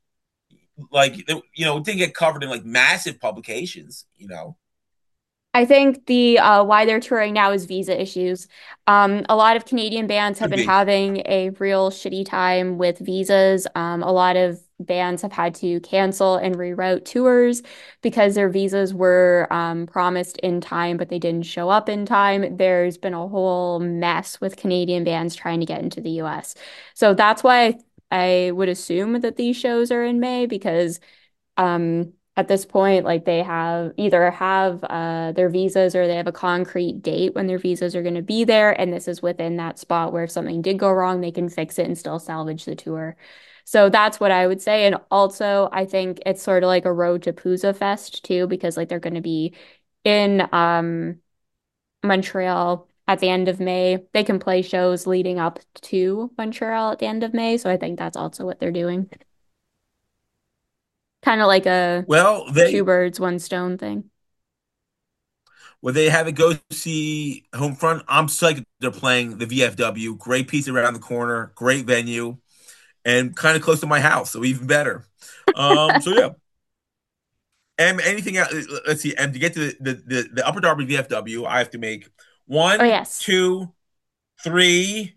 it didn't get covered in like massive publications. I think the why they're touring now is visa issues. A lot of Canadian bands have Could been be. having a real shitty time with visas. A lot of bands have had to cancel and reroute tours because their visas were promised in time, but they didn't show up in time. There's been a whole mess with Canadian bands trying to get into the US. So that's why I would assume that these shows are in May because at this point, like they have either have their visas or they have a concrete date when their visas are going to be there, and this is within that spot where if something did go wrong, they can fix it and still salvage the tour. So that's what I would say. And also, I think it's sort of like a road to Pooza Fest too, because like they're going to be in Montreal at the end of May. They can play shows leading up to Montreal at the end of May. So I think that's also what they're doing. Kind of like a Well, two birds, one stone thing. they have it go see Homefront. I'm psyched they're playing the VFW. Great pizza around the corner, great venue, and kind of close to my house, so even better. So yeah. And anything else? Let's see. And to get to the Upper Darby VFW, I have to make Oh, one, yes. two, three,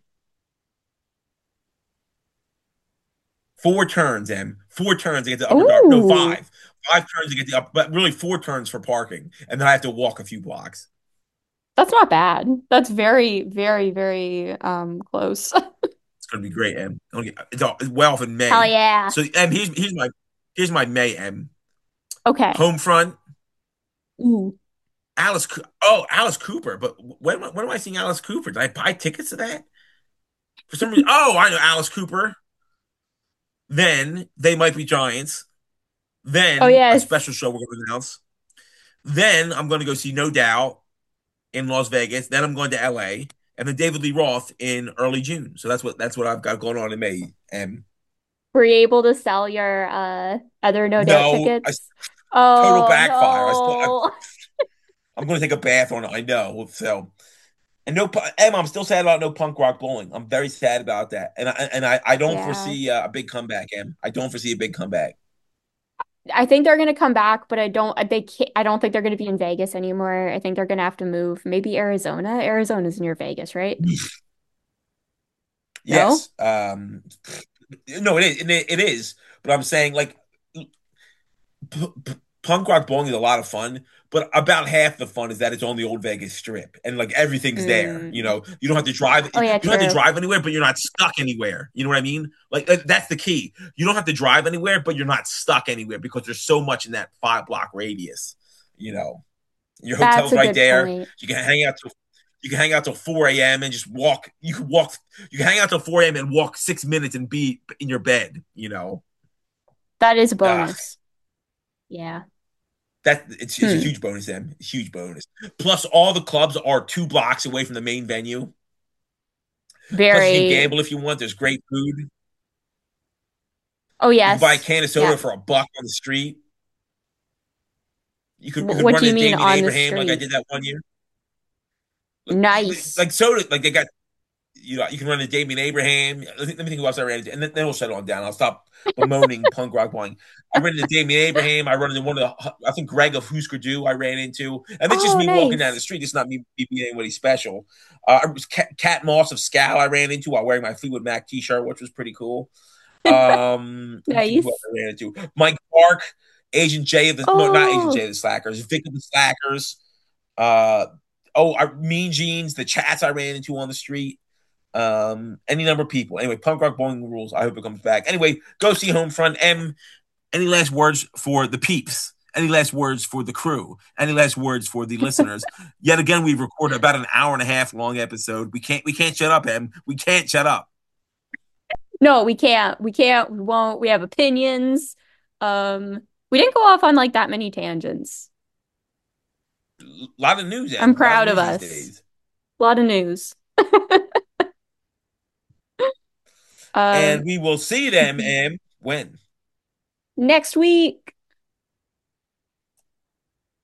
four turns. And 4 turns to get to Upper Darby. No, Oh, five turns to get to up, but really 4 turns for parking, and then I have to walk a few blocks. that's not bad. That's very, very, very close. It's gonna be great. And it's well off in Hell May. yeah. So and here's my May M Okay. home front. Ooh. Alice Cooper. But when am I seeing Alice Cooper? Did I buy tickets to that for some reason? Oh, I know Alice Cooper. Then they might be Giants. Oh, Then a yes. special show we're going to announce. Then I'm going to go see No Doubt in Las Vegas. Then I'm going to LA, and then David Lee Roth in early June. So that's what I've got going on in May. And Were you able to sell your other No Doubt no, tickets? total Oh, backfire. no. I'm going to take a bath on it. I know. So and no, Emma, I'm still sad about no punk rock bowling. I'm very sad about that, and I don't Yeah. foresee a big comeback. Em, I don't foresee a big comeback. I think they're gonna come back, but I don't think they're gonna be in Vegas anymore. I think they're gonna have to move. Maybe Arizona. Arizona's near Vegas, right? No? Yes. No, it is. It is. But I'm saying like punk rock bowling is a lot of fun, but about half the fun is that it's on the old Vegas Strip and like everything's there. Mm. You don't have to drive. Oh You yeah, don't have to true. drive anywhere, but you're not stuck anywhere. You know what I mean? Like that's the key. You don't have to drive anywhere, but you're not stuck anywhere because there's so much in that 5 block radius. You know, your That's hotel's a right good there. point. You can hang out till 4 a.m. and just walk. You can walk. You can hang out till 4 a.m. and walk 6 minutes and be in your bed. That is a Uh, bonus. Yeah. it's a Hmm. huge bonus, then. A huge bonus. Plus, all the clubs are 2 blocks away from the main venue. Plus, you can Very. gamble if you want. There's great food. Oh You can buy a yes. can of Yeah. soda for $1 on the street. You could What run do you into mean Damien on the Abraham like I street? did that one year. Like, Nice. like soda, like they got. You can run into Damian Abraham. Let me think who else I ran into, and then we'll settle on down. I'll stop bemoaning punk rock boing. I ran into Damian Abraham. I run into one of the, I think Greg of Husker Du. I ran into, and it's just Oh, me walking down the nice. street. It's not me being anybody special. It was Cat Moss of Scal. I ran into while wearing my Fleetwood Mac T-shirt, which was pretty cool. Let me think who else Nice. I ran into. Mike Clark, Agent J of the, no, not Agent Oh, J of the Slackers, Vic of the Slackers. Uh, Mean Jeans, the chats I ran into on the street. Any number of people. Anyway, punk rock bowling rules. I hope it comes back. Anyway, go see Homefront. Any last words for the peeps? Any last words for the crew? Any last words for the listeners? Yet again, we recorded about an hour and a half long episode. We can't shut up, Em. We can't shut up. no, we can't. We can't. We won't. We have opinions. We didn't go off on like that many tangents. A lot of news, I'm Em. A lot of proud of news these us. days. A lot of news. Um, And we will see them, Em, when? Next week.